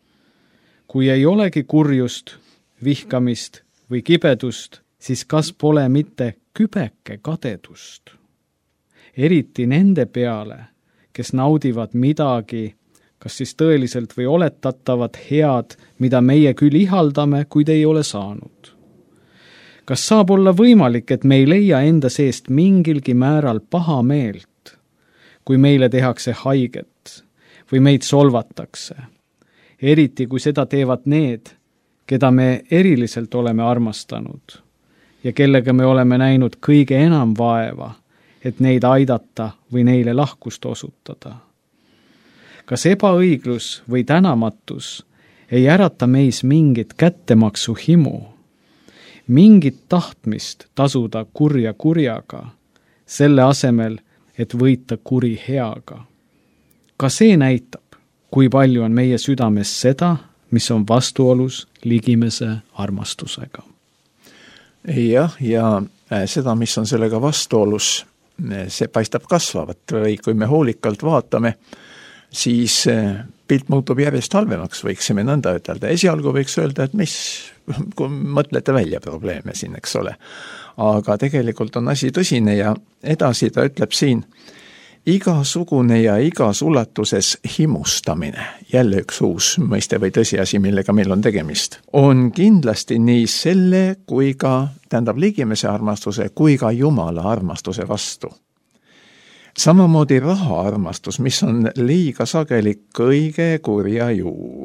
Kui ei olegi kurjust, vihkamist või kibedust, siis kas pole mitte kübeke kadedust? Eriti nende peale, kes naudivad midagi, kas siis tõeliselt või oletatavat head, mida meie küll ihaldame, kuid ei ole saanud. Kas saab olla võimalik, et me ei leia enda seest mingilgi määral paha meelt, kui meile tehakse haiget või meid solvatakse? Eriti kui seda teevad need, keda me eriliselt oleme armastanud ja kellega me oleme näinud kõige enam vaeva, et neid aidata või neile lahkust osutada. kas ebaõiglus või tänamatus ei ärata meis mingit kättemaksu himu, mingit tahtmist tasuda kurja kurjaga, selle asemel, et võita kuri heaga. Ka see näitab, kui palju on meie südames seda, mis on vastuolus ligimese armastusega. Jah, ja seda, mis on sellega vastuolus, see paistab kasvavat või kui me hoolikalt vaatame, siis pilt muutub järjest halvemaks, võiksime nõnda ütelda. Esialgu võiks öelda, et kui mõtlete välja probleeme siin, eks ole. Aga tegelikult on asi tõsine ja edasi ta ütleb siin, igasugune ja igas ulatuses himustamine, jälle üks uus mõiste või tõsiasi, millega meil on tegemist, on kindlasti nii selle kui ka, ligimese armastuse kui ka Jumala armastuse vastu. Samamoodi raha armastus, mis on liiga sageli kõige kurja juur.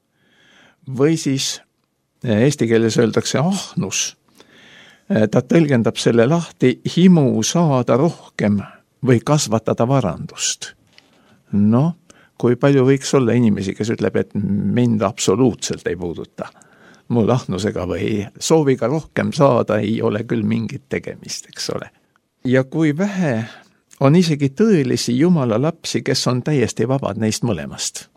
Või siis eesti keeles öeldakse ahnus. Ta tõlgendab selle lahti himu saada rohkem või kasvatada varandust. No, kui palju võiks olla inimesi, kes ütleb, et mind absoluutselt ei puuduta. Mul ahnusega või sooviga rohkem saada ei ole küll mingit tegemist, eks ole. Ja kui vähe on isegi tõelisi Jumala lapsi, kes on täiesti vabad neist mõlemast.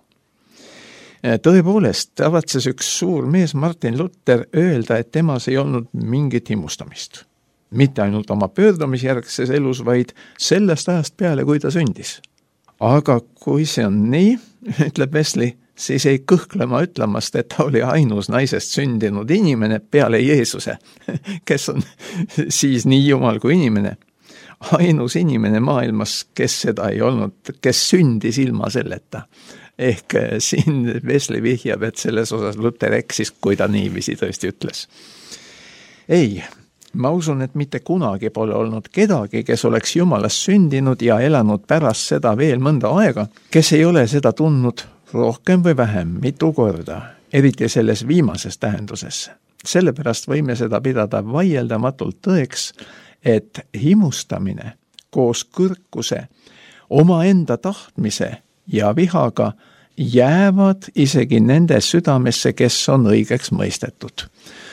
Tõepoolest, tavatses üks suur mees Martin Luther öelda, et temas ei olnud mingit himustamist. Mitte ainult oma pöördumisjärgses elus, vaid sellest ajast peale, kui ta sündis. Aga kui see on nii, ütleb Wesley, siis ei kõhklema ütlemast, et ta oli ainus naisest sündinud inimene peale Jeesuse, kes on siis nii Jumal kui inimene. Ainus inimene maailmas, kes seda ei olnud, kes sündis ilma selleta. Ehk siin Wesley vihjab, et selles osas Luther eksis, kui ta niiviisi tõesti ütles. Ei, ma usun, et mitte kunagi pole olnud kedagi, kes oleks Jumalast sündinud ja elanud pärast seda veel mõnda aega, kes ei ole seda tundnud rohkem või vähem mitu korda, eriti selles viimases tähenduses. Sellepärast võime seda pidada vaieldamatult tõeks, et himustamine koos kõrkuse, omaenda tahtmise ja vihaga jäävad isegi nende südamesse, kes on õigeks mõistetud.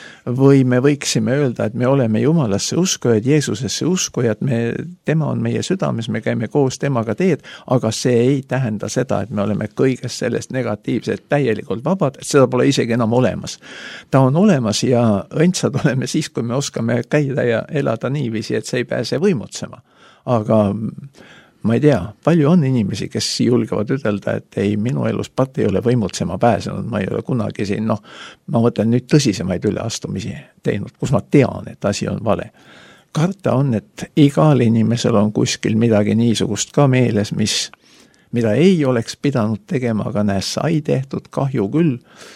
Või me võiksime öelda, et me oleme Jumalasse uskujad, Jeesusesse uskujad, tema on meie südames, me käime koos temaga teed, aga see ei tähenda seda, et me oleme kõigest sellest negatiivselt täielikult vabad, et seda pole isegi enam olemas. Ta on olemas ja õndsad oleme siis, kui me oskame käida ja elada niiviisi, et see ei pääse võimutsema. Aga ma ei tea, palju on inimesi, kes julgevad ütelda, et ei, minu elus pat ei ole võimutsema pääsenud, ma ei ole kunagi siin, ma mõtlen nüüd tõsisemaid üleastumisi teinud, kus ma tean, et asi on vale. Karta on, et igal inimesel on kuskil midagi niisugust ka meeles, mida ei oleks pidanud tegema, aga sai tehtud, kahju küll.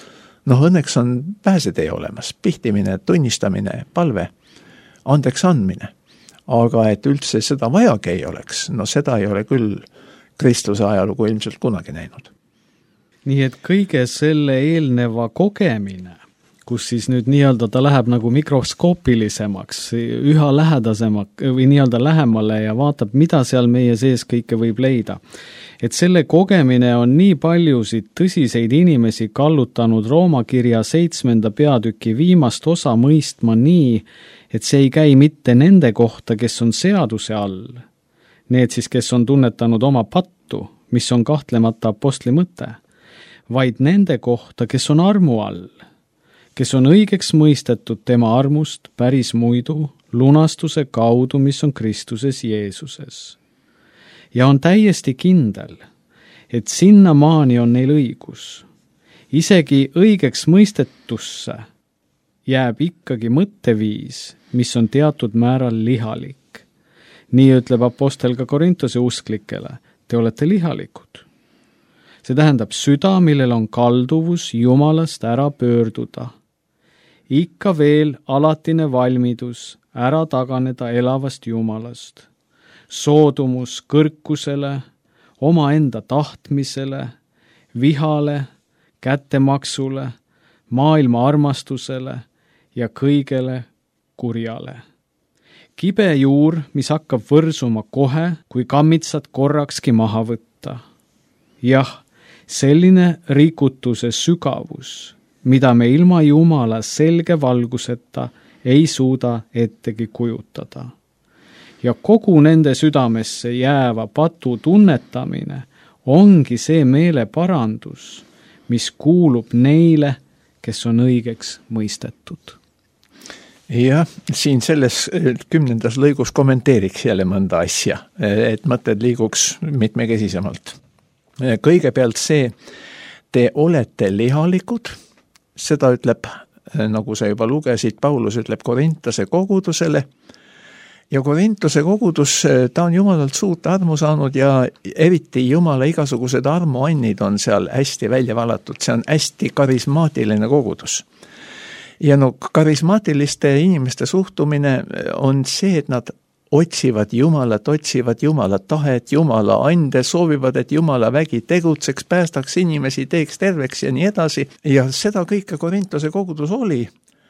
Õnneks on pääsetee olemas, pihtimine, tunnistamine, palve, andeks andmine. Aga et üldse seda vajagi ei oleks, seda ei ole küll kristluse ajalugu ilmselt kunagi näinud. Nii et kõige selle eelneva kogemine, kus siis nüüd nii-öelda ta läheb nagu mikroskoopilisemaks, üha lähedasemaks või nii-öelda lähemale ja vaatab, mida seal meie sees kõike võib leida. Et selle kogemine on nii paljusid tõsiseid inimesi kallutanud Rooma kirja 7. peatüki viimast osa mõistma nii, et see ei käi mitte nende kohta, kes on seaduse all. Need siis, kes on tunnetanud oma pattu, mis on kahtlemata apostli mõte, vaid nende kohta, kes on armu all, kes on õigeks mõistetud tema armust päris muidu lunastuse kaudu, mis on Kristuses Jeesuses. Ja on täiesti kindel, et sinnamaani on neil õigus. Isegi õigeks mõistetusse jääb ikkagi mõtteviis, mis on teatud määral lihalik. Nii ütleb apostel ka Korintuse usklikele, te olete lihalikud. See tähendab süda, millel on kalduvus Jumalast ära pöörduda. Ikka veel alatine valmidus ära taganeda elavast Jumalast. Soodumus kõrkusele, omaenda tahtmisele, vihale, kättemaksule, maailma armastusele ja kõigele kurjale. Kibe juur, mis hakkab võrsuma kohe, kui kammitsad korrakski maha võtta. Jah, selline rikutuse sügavus, mida me ilma Jumala selge valguseta ei suuda ettegi kujutada. Ja kogu nende südamesse jääva patu tunnetamine ongi see meeleparandus, mis kuulub neile, kes on õigeks mõistetud. Jah, siin selles 10. lõigus kommenteeriks jälle mõnda asja, et mõtted liiguks mitmekesisemalt. Kõigepealt see, te olete lihalikud, seda ütleb, nagu sa juba lugesid, Paulus ütleb Korintuse kogudusele, ja Korintuse kogudus, ta on Jumalalt suurt armu saanud ja eriti Jumala igasugused armuannid on seal hästi välja valatud, see on hästi karismaatiline kogudus. Ja no karismaatiliste inimeste suhtumine on see, et nad otsivad Jumala tahet, Jumala ande, soovivad, et Jumala vägi tegutseks, päästaks inimesi, teeks terveks ja nii edasi. Ja seda kõike Korintuse kogudus oli.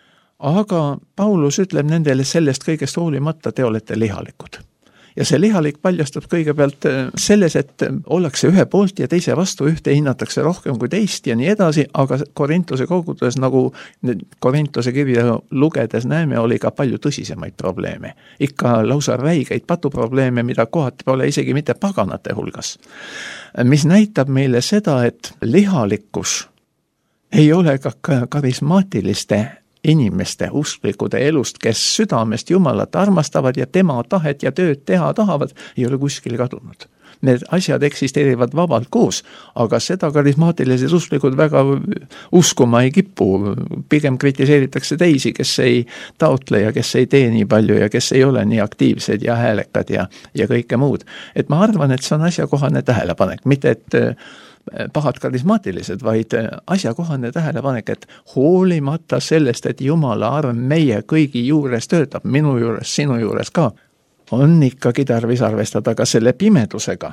Aga Paulus ütleb nendele sellest kõigest hoolimata, te olete lihalikud. Ja see lihalik paljastub kõigepealt selles, et ollakse ühe poolt ja teise vastu, ühte hinnatakse rohkem kui teist ja nii edasi, aga Korintuse koguduses, nagu Korintuse kirja lugedes näeme, oli ka palju tõsisemaid probleeme. Ikka lausa räigeid patuprobleeme, mida kohati pole isegi mitte paganate hulgas. Mis näitab meile seda, et lihalikkus ei ole ka karismaatiliste inimeste usklikude elust, kes südamest Jumalat armastavad ja tema tahet ja tööd teha tahavad, ei ole kuskil kadunud. Need asjad eksisteerivad vabalt koos, aga seda karismaatilised usklikud väga uskuma ei kipu. Pigem kritiseeritakse teisi, kes ei taotle ja kes ei tee nii palju ja kes ei ole nii aktiivsed ja häälekad ja kõike muud. Et ma arvan, et see on asjakohane tähelepanek, mitte et pahad karismaatilised, vaid asjakohane tähelepanek, et hoolimata sellest, et Jumala arm meie kõigi juures töötab, minu juures, sinu juures ka, on ikkagi tarvis arvestada ka selle pimedusega.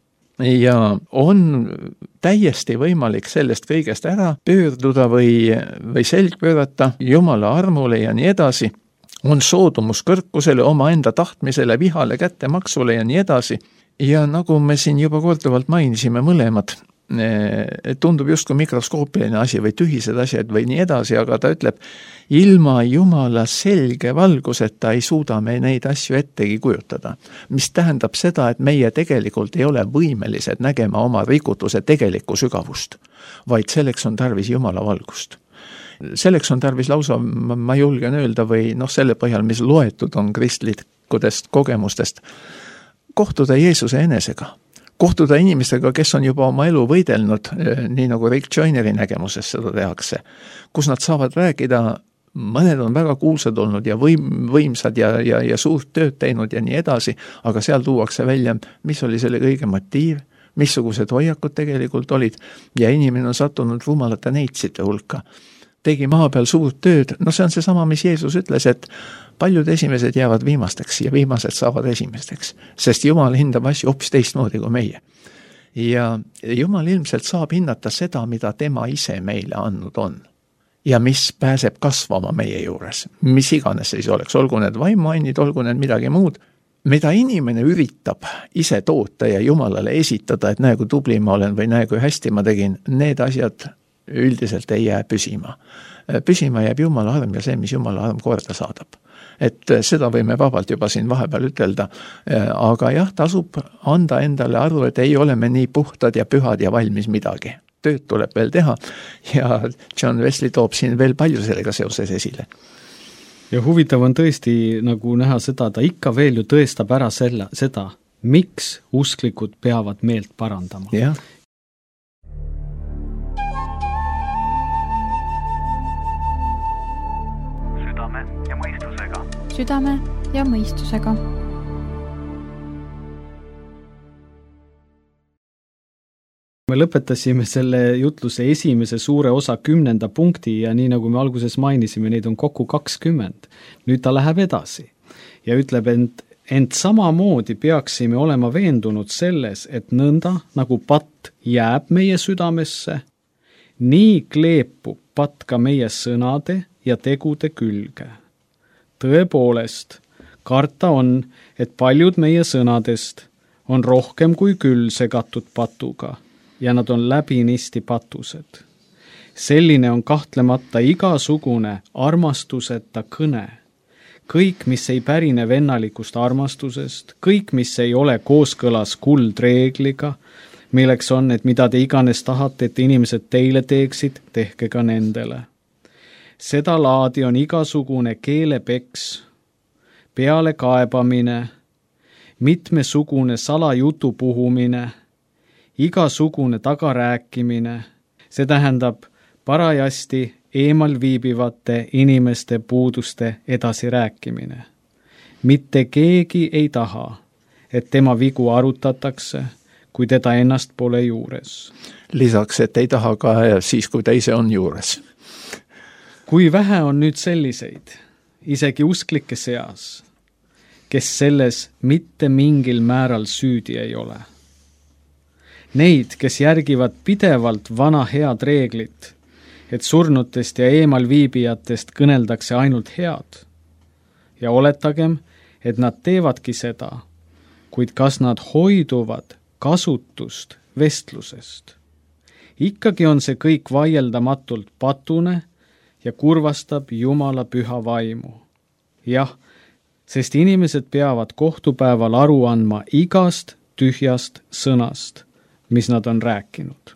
Ja on täiesti võimalik sellest kõigest ära pöörduda või selg pöörata Jumala armule ja nii edasi. On soodumus kõrkusele, omaenda tahtmisele, vihale, kättemaksule ja nii edasi. Ja nagu me siin juba korduvalt mainisime mõlemad, tundub justkui mikroskoopiline asi või tühised asjad või nii edasi, aga ta ütleb, ilma Jumala selge valguseta ei suuda me neid asju ettegi kujutada. Mis tähendab seda, et meie tegelikult ei ole võimelised nägema oma rikutuse tegelikku sügavust, vaid selleks on tarvis Jumala valgust. Selleks on tarvis lausa, ma julgen öelda, või selle põhjal, mis loetud on kristlikudest kogemustest, kohtuda Jeesuse enesega. Kohtuda inimestega, kes on juba oma elu võidelnud, nii nagu Rick Joyneri nägemuses seda tehakse, kus nad saavad rääkida, mõned on väga kuulsad olnud ja võimsad ja suurt tööd teinud ja nii edasi, aga seal tuuakse välja, mis oli selle kõige motiiv, missugused hoiakud tegelikult olid ja inimene on sattunud rumalate neitsite hulka. Tegi maa peal suurt tööd, see on see sama, mis Jeesus ütles, et paljud esimesed jäävad viimasteks ja viimased saavad esimesteks, sest Jumal hindab asju hoopis teistmoodi kui meie. Ja Jumal ilmselt saab hinnata seda, mida tema ise meile andnud on ja mis pääseb kasvama meie juures, mis iganes siis oleks, olgu need vaimuannid, olgu need midagi muud, mida inimene üritab ise toota ja Jumalale esitada, et näe, kui tubli ma olen või näe, kui hästi ma tegin, need asjad üldiselt ei jää püsima. Püsima jääb Jumala arm ja see, mis Jumala arm korda saadab. Et seda võime vabalt juba siin vahepeal ütelda, aga jah, tasub anda endale aru, et ei ole me nii puhtad ja pühad ja valmis midagi. Tööd tuleb veel teha ja John Wesley toob siin veel palju sellega seoses esile. Ja huvitav on tõesti nagu näha seda, ta ikka veel ju tõestab ära seda, miks usklikud peavad meelt parandama. Jah. Südame ja mõistusega. Me lõpetasime selle jutluse esimese suure osa 10. punkti ja nii nagu me alguses mainisime, neid on kokku 20. Nüüd ta läheb edasi ja ütleb, ent samamoodi peaksime olema veendunud selles, et nõnda nagu patt jääb meie südamesse, nii kleepub patt ka meie sõnade ja tegude külge. Tõepoolest, karta on, et paljud meie sõnadest on rohkem kui küll segatud patuga ja nad on läbinisti patused. Selline on kahtlemata igasugune armastuseta kõne. Kõik, mis ei pärine vennalikust armastusest, kõik, mis ei ole kooskõlas kuldreegliga, milleks on, et mida te iganes tahate, et inimesed teile teeksid, tehke ka nendele. Seda laadi on igasugune keelepeks, pealekaebamine, mitmesugune salajutu puhumine, igasugune tagarääkimine, see tähendab parajasti eemal viibivate inimeste puuduste edasirääkimine. Mitte keegi ei taha, et tema vigu arutatakse, kui teda ennast pole juures. Lisaks, et ei taha ka siis, kui ta ise on juures. Kui vähe on nüüd selliseid, isegi usklike seas, kes selles mitte mingil määral süüdi ei ole. Neid, kes järgivad pidevalt vana head reeglit, et surnutest ja eemal viibijatest kõneldakse ainult head. Ja oletagem, et nad teevadki seda, kuid kas nad hoiduvad kasutust vestlusest. Ikkagi on see kõik vaieldamatult patune ja kurvastab Jumala püha vaimu. Jah, sest inimesed peavad kohtupäeval aru andma igast tühjast sõnast, mis nad on rääkinud.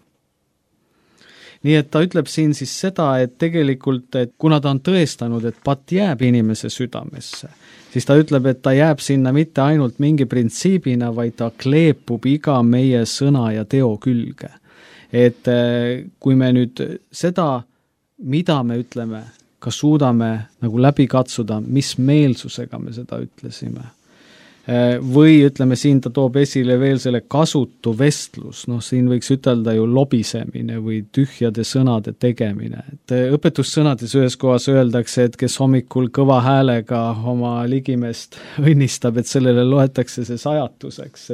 Nii et ta ütleb siin siis seda, et tegelikult, et kuna ta on tõestanud, et patt jääb inimese südamesse, siis ta ütleb, et ta jääb sinna mitte ainult mingi printsiibina, vaid ta kleepub iga meie sõna ja teo külge. Et kui me nüüd seda, mida me ütleme, ka suudame nagu läbi katsuda, mis meelsusega me seda ütlesime. Või ütleme, siin ta toob esile veel selle kasutu vestlus, siin võiks ütelda ju lobisemine või tühjade sõnade tegemine. Et õpetussõnades ühes kohas öeldakse, et kes hommikul kõva häälega oma ligimest õnnistab, et sellele loetakse see sajatuseks.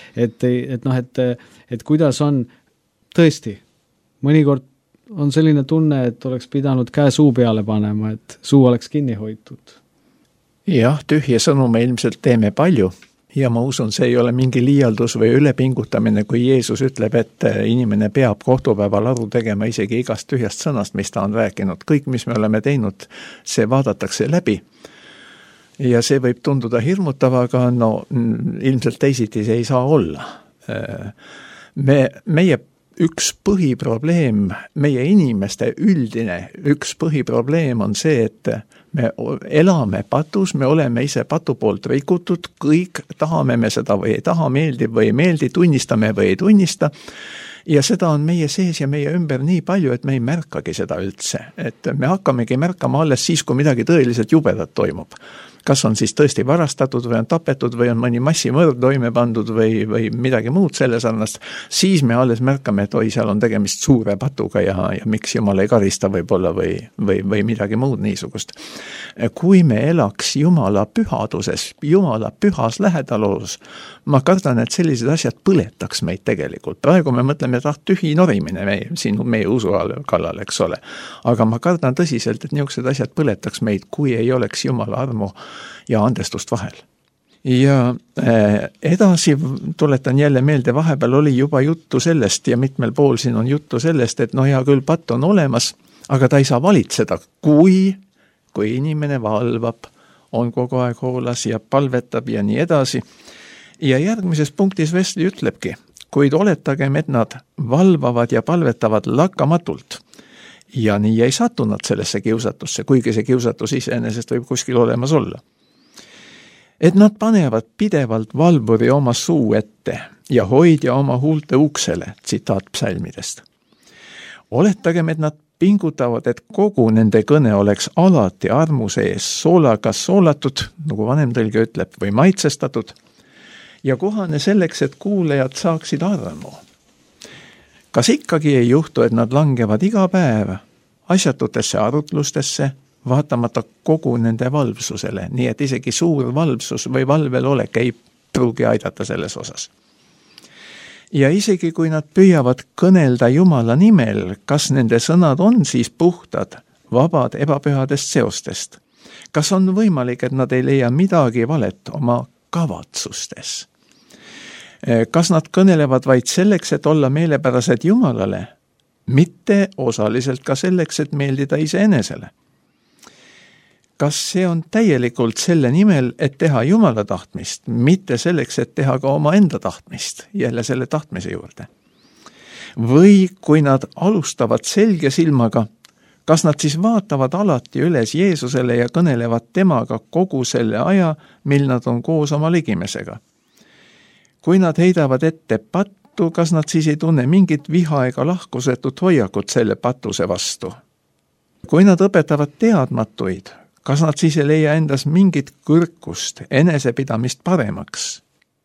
Et kuidas on tõesti, mõnikord on selline tunne, et oleks pidanud käe suu peale panema, et suu oleks kinni hoitud. Jah, tühje sõnu me ilmselt teeme palju ja ma usun, see ei ole mingi liialdus või ülepingutamine, kui Jeesus ütleb, et inimene peab kohtupäeval aru tegema isegi igast tühjast sõnast, mis ta on rääkinud. Kõik, mis me oleme teinud, see vaadatakse läbi. Ja see võib tunduda hirmutav, aga ilmselt teisiti see ei saa olla. Meie üks põhiprobleem, meie inimeste üldine üks põhiprobleem on see, et me elame patus, me oleme ise patu poolt rikutud, kõik tahame me seda või ei taha, meeldib või ei meeldi, tunnistame või ei tunnista. Ja seda on meie sees ja meie ümber nii palju, et me ei märkagi seda üldse. Et me hakkamegi märkama alles siis, kui midagi tõeliselt jubedat toimub. Kas on siis tõesti varastatud või on tapetud või on mõni massimõrd toime pandud või midagi muud selle sarnast, siis me alles märkame, et seal on tegemist suure patuga ja miks Jumal ei karista võib-olla või midagi muud niisugust. Kui me elaks Jumala pühaduses, Jumala pühas lähedalolus, ma kardan, et sellised asjad põletaks meid tegelikult. Praegu me mõtleme, et tühi norimine meie usu kallal, eks ole. Aga ma kardan tõsiselt, et niisugused asjad põletaks meid, kui ei oleks Jumala armu ja andestust vahel. Ja edasi tuletan jälle meelde, vahepeal oli juba juttu sellest ja mitmel pool siin on juttu sellest, et hea küll, patt on olemas, aga ta ei saa valitseda, kui inimene valvab, on kogu aeg hoolas ja palvetab ja nii edasi. Ja järgmises punktis Wesley ütlebki, kuid oletagem, et nad valvavad ja palvetavad lakkamatult. Ja nii ei satu nad sellesse kiusatusse, kuigi see kiusatus iseenesest võib kuskil olemas olla. Et nad panevad pidevalt valvuri oma suu ette ja hoidja oma huulte uksele, tsitaat psalmidest. Oletagem, et nad pingutavad, et kogu nende kõne oleks alati armu sees soolaga soolatud, nagu vanem tõlge ütleb, või maitsestatud, ja kohane selleks, et kuulejad saaksid armu. Kas ikkagi ei juhtu, et nad langevad iga päev asjatutesse arutlustesse, vaatamata kogu nende valvsusele, nii et isegi suur valvsus või valvelolek ei pruugi aidata selles osas. Ja isegi kui nad püüavad kõnelda Jumala nimel, kas nende sõnad on siis puhtad, vabad ebapühadest seostest? Kas on võimalik, et nad ei leia midagi valet oma kavatsustes? Kas nad kõnelevad vaid selleks, et olla meelepärased Jumalale, mitte osaliselt ka selleks, et meeldida iseenesele? Kas see on täielikult selle nimel, et teha Jumala tahtmist, mitte selleks, et teha ka oma enda tahtmist, jälle selle tahtmise juurde? Või kui nad alustavad selge silmaga, kas nad siis vaatavad alati üles Jeesusele ja kõnelevad temaga kogu selle aja, mil nad on koos oma ligimesega? Kui nad heidavad ette pattu, kas nad siis ei tunne mingit viha ega lahkusetut hoiakut selle patuse vastu? Kui nad õpetavad teadmatuid, kas nad siis ei leia endas mingit kõrkust, enesepidamist paremaks?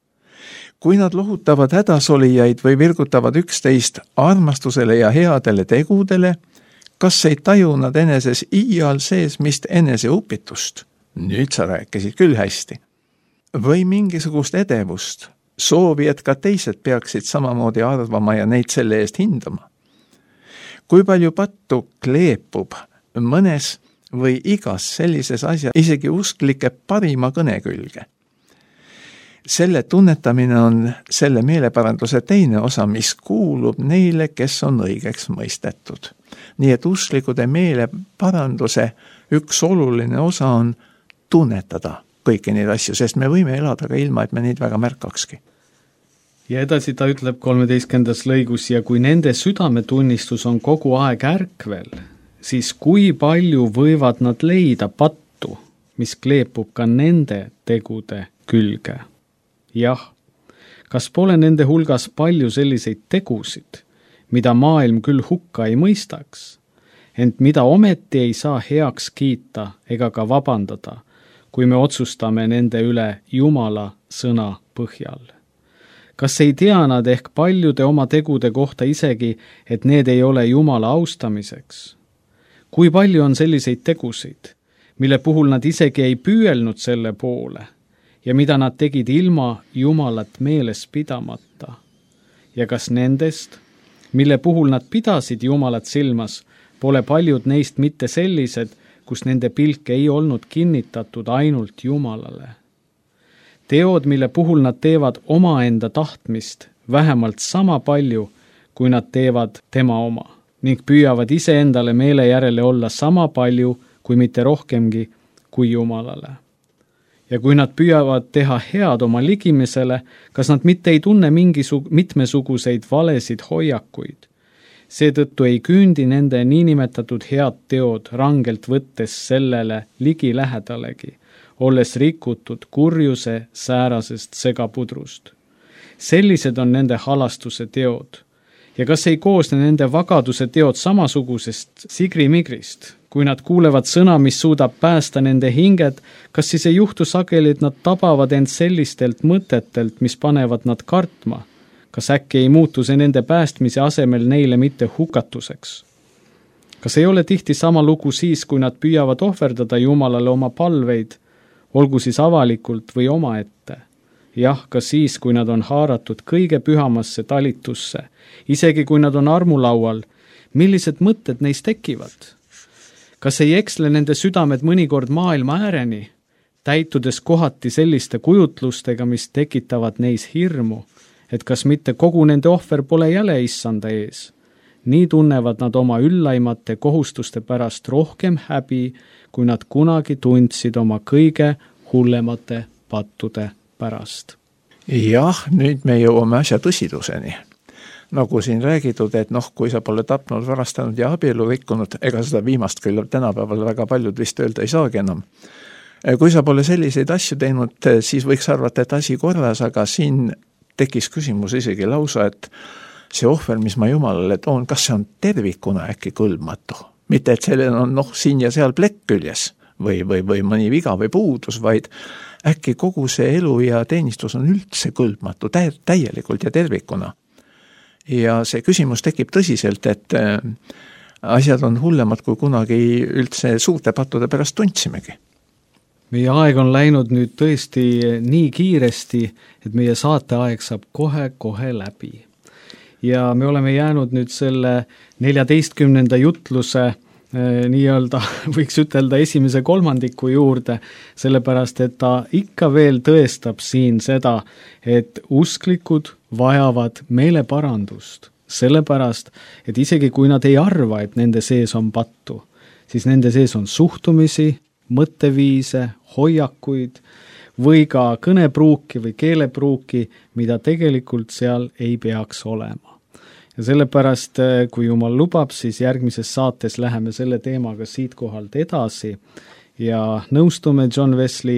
Kui nad lohutavad hädasolijaid või virgutavad üksteist armastusele ja headele tegudele, kas ei taju nad eneses iial seesmist eneseupitust? Nüüd sa rääkisid küll hästi. Või mingisugust edevust, soovi, et ka teised peaksid samamoodi arvama ja neid selle eest hindama? Kui palju pattu kleepub mõnes või igas sellises asja isegi usklike parima kõne külge? Selle tunnetamine on selle meeleparanduse teine osa, mis kuulub neile, kes on õigeks mõistetud. Nii et usklikude meeleparanduse üks oluline osa on tunnetada kõiki neid asju, sest me võime elada ka ilma, et me neid väga märkakski. Ja edasi ta ütleb 13. lõigus, ja kui nende südametunnistus on kogu aeg ärkvel, siis kui palju võivad nad leida pattu, mis kleepub ka nende tegude külge? Jah, kas pole nende hulgas palju selliseid tegusid, mida maailm küll hukka ei mõistaks, ent mida ometi ei saa heaks kiita ega ka vabandada, kui me otsustame nende üle Jumala sõna põhjal? Kas ei tea nad ehk paljude oma tegude kohta isegi, et need ei ole Jumala austamiseks? Kui palju on selliseid tegusid, mille puhul nad isegi ei püüelnud selle poole ja mida nad tegid ilma Jumalat meeles pidamata? Ja kas nendest, mille puhul nad pidasid Jumalat silmas, pole paljud neist mitte sellised, kus nende pilk ei olnud kinnitatud ainult Jumalale? Teod, mille puhul nad teevad omaenda tahtmist vähemalt sama palju, kui nad teevad tema oma, ning püüavad iseendale meele järele olla sama palju, kui mitte rohkemgi, kui Jumalale. Ja kui nad püüavad teha head oma ligimesele, kas nad mitte ei tunne mitmesuguseid valesid hoiakuid? Seetõttu ei küündi nende niinimetatud head teod rangelt võttes sellele ligi lähedalegi, olles rikutud kurjuse säärasest segapudrust. Sellised on nende halastuse teod. Ja kas ei koosne nende vagaduse teod samasugusest sigri-migrist? Kui nad kuulevad sõna, mis suudab päästa nende hinged, kas siis ei juhtu sageli, et nad tabavad end sellistelt mõtetelt, mis panevad nad kartma? Kas äkki ei muutu see nende päästmise asemel neile mitte hukatuseks? Kas ei ole tihti sama lugu siis, kui nad püüavad ohverdada Jumalale oma palveid, olgu siis avalikult või omaette? Jah, ka siis, kui nad on haaratud kõige pühamasse talitusse, isegi kui nad on armulaual, millised mõtted neis tekivad? Kas ei eksle nende südamed mõnikord maailma ääreni, täitudes kohati selliste kujutlustega, mis tekitavad neis hirmu, et kas mitte kogu nende ohver pole jäle issanda ees? Nii tunnevad nad oma üllaimate kohustuste pärast rohkem häbi, kui nad kunagi tundsid oma kõige hullemate pattude pärast. Jah, nüüd me jõuame asja tõsiduseni. Nagu siin räägitud, et kui sa pole tapnud, varastanud ja abielu rikkunud, ega seda viimast küll tänapäeval väga paljud vist öelda ei saagi enam. Kui sa pole selliseid asju teinud, siis võiks arvata, et asi korras, aga siin tekkis küsimus isegi lausa, et see ohver, mis ma Jumalale toon, kas see on tervikuna äkki kõlbmatu? Mitte, et sellel on siin ja seal plekk küljes või mõni viga või puudus, vaid äkki kogu see elu ja teenistus on üldse kõlbmatu, täielikult ja tervikuna. Ja see küsimus tekib tõsiselt, et asjad on hullemad, kui kunagi üldse suurte pattude pärast tundsimegi. Meie aeg on läinud nüüd tõesti nii kiiresti, et meie saateaeg saab kohe läbi. Ja me oleme jäänud nüüd selle 14. jutluse nii-öelda võiks ütelda esimese kolmandiku juurde, sellepärast et ta ikka veel tõestab siin seda, et usklikud vajavad meeleparandust, sellepärast, et isegi kui nad ei arva, et nende sees on pattu, siis nende sees on suhtumisi, mõtteviise, hoiakuid või ka kõnepruuki või keelepruuki, mida tegelikult seal ei peaks olema. Ja sellepärast, kui Jumal lubab, siis järgmises saates läheme selle teemaga siit kohalt edasi ja nõustume John Wesley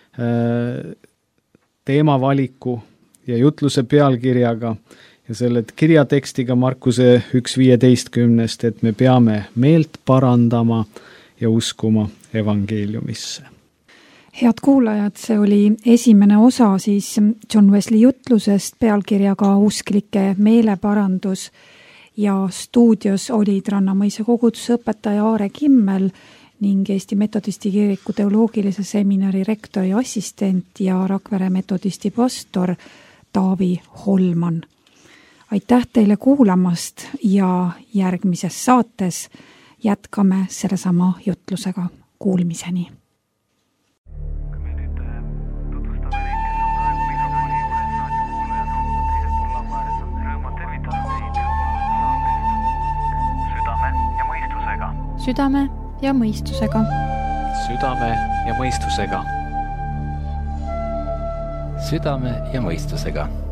teemavaliku ja jutluse pealkirjaga ja selle kirjatekstiga Markuse 1.15, et me peame meelt parandama ja uskuma evangeeliumisse. Head kuulajad, see oli esimene osa siis John Wesley jutlusest pealkirjaga Usklike meeleparandus ja stuudios olid Rannamõisa koguduse õpetaja Aare Kimmel ning Eesti Metodisti kiriku teoloogilise seminari rektori assistent ja Rakvere metodisti pastor Taavi Holman. Aitäh teile kuulamast ja järgmises saates jätkame sellesama jutlusega. Kuulmiseni! Südame ja mõistusega. Südame ja mõistusega. Südame ja mõistusega.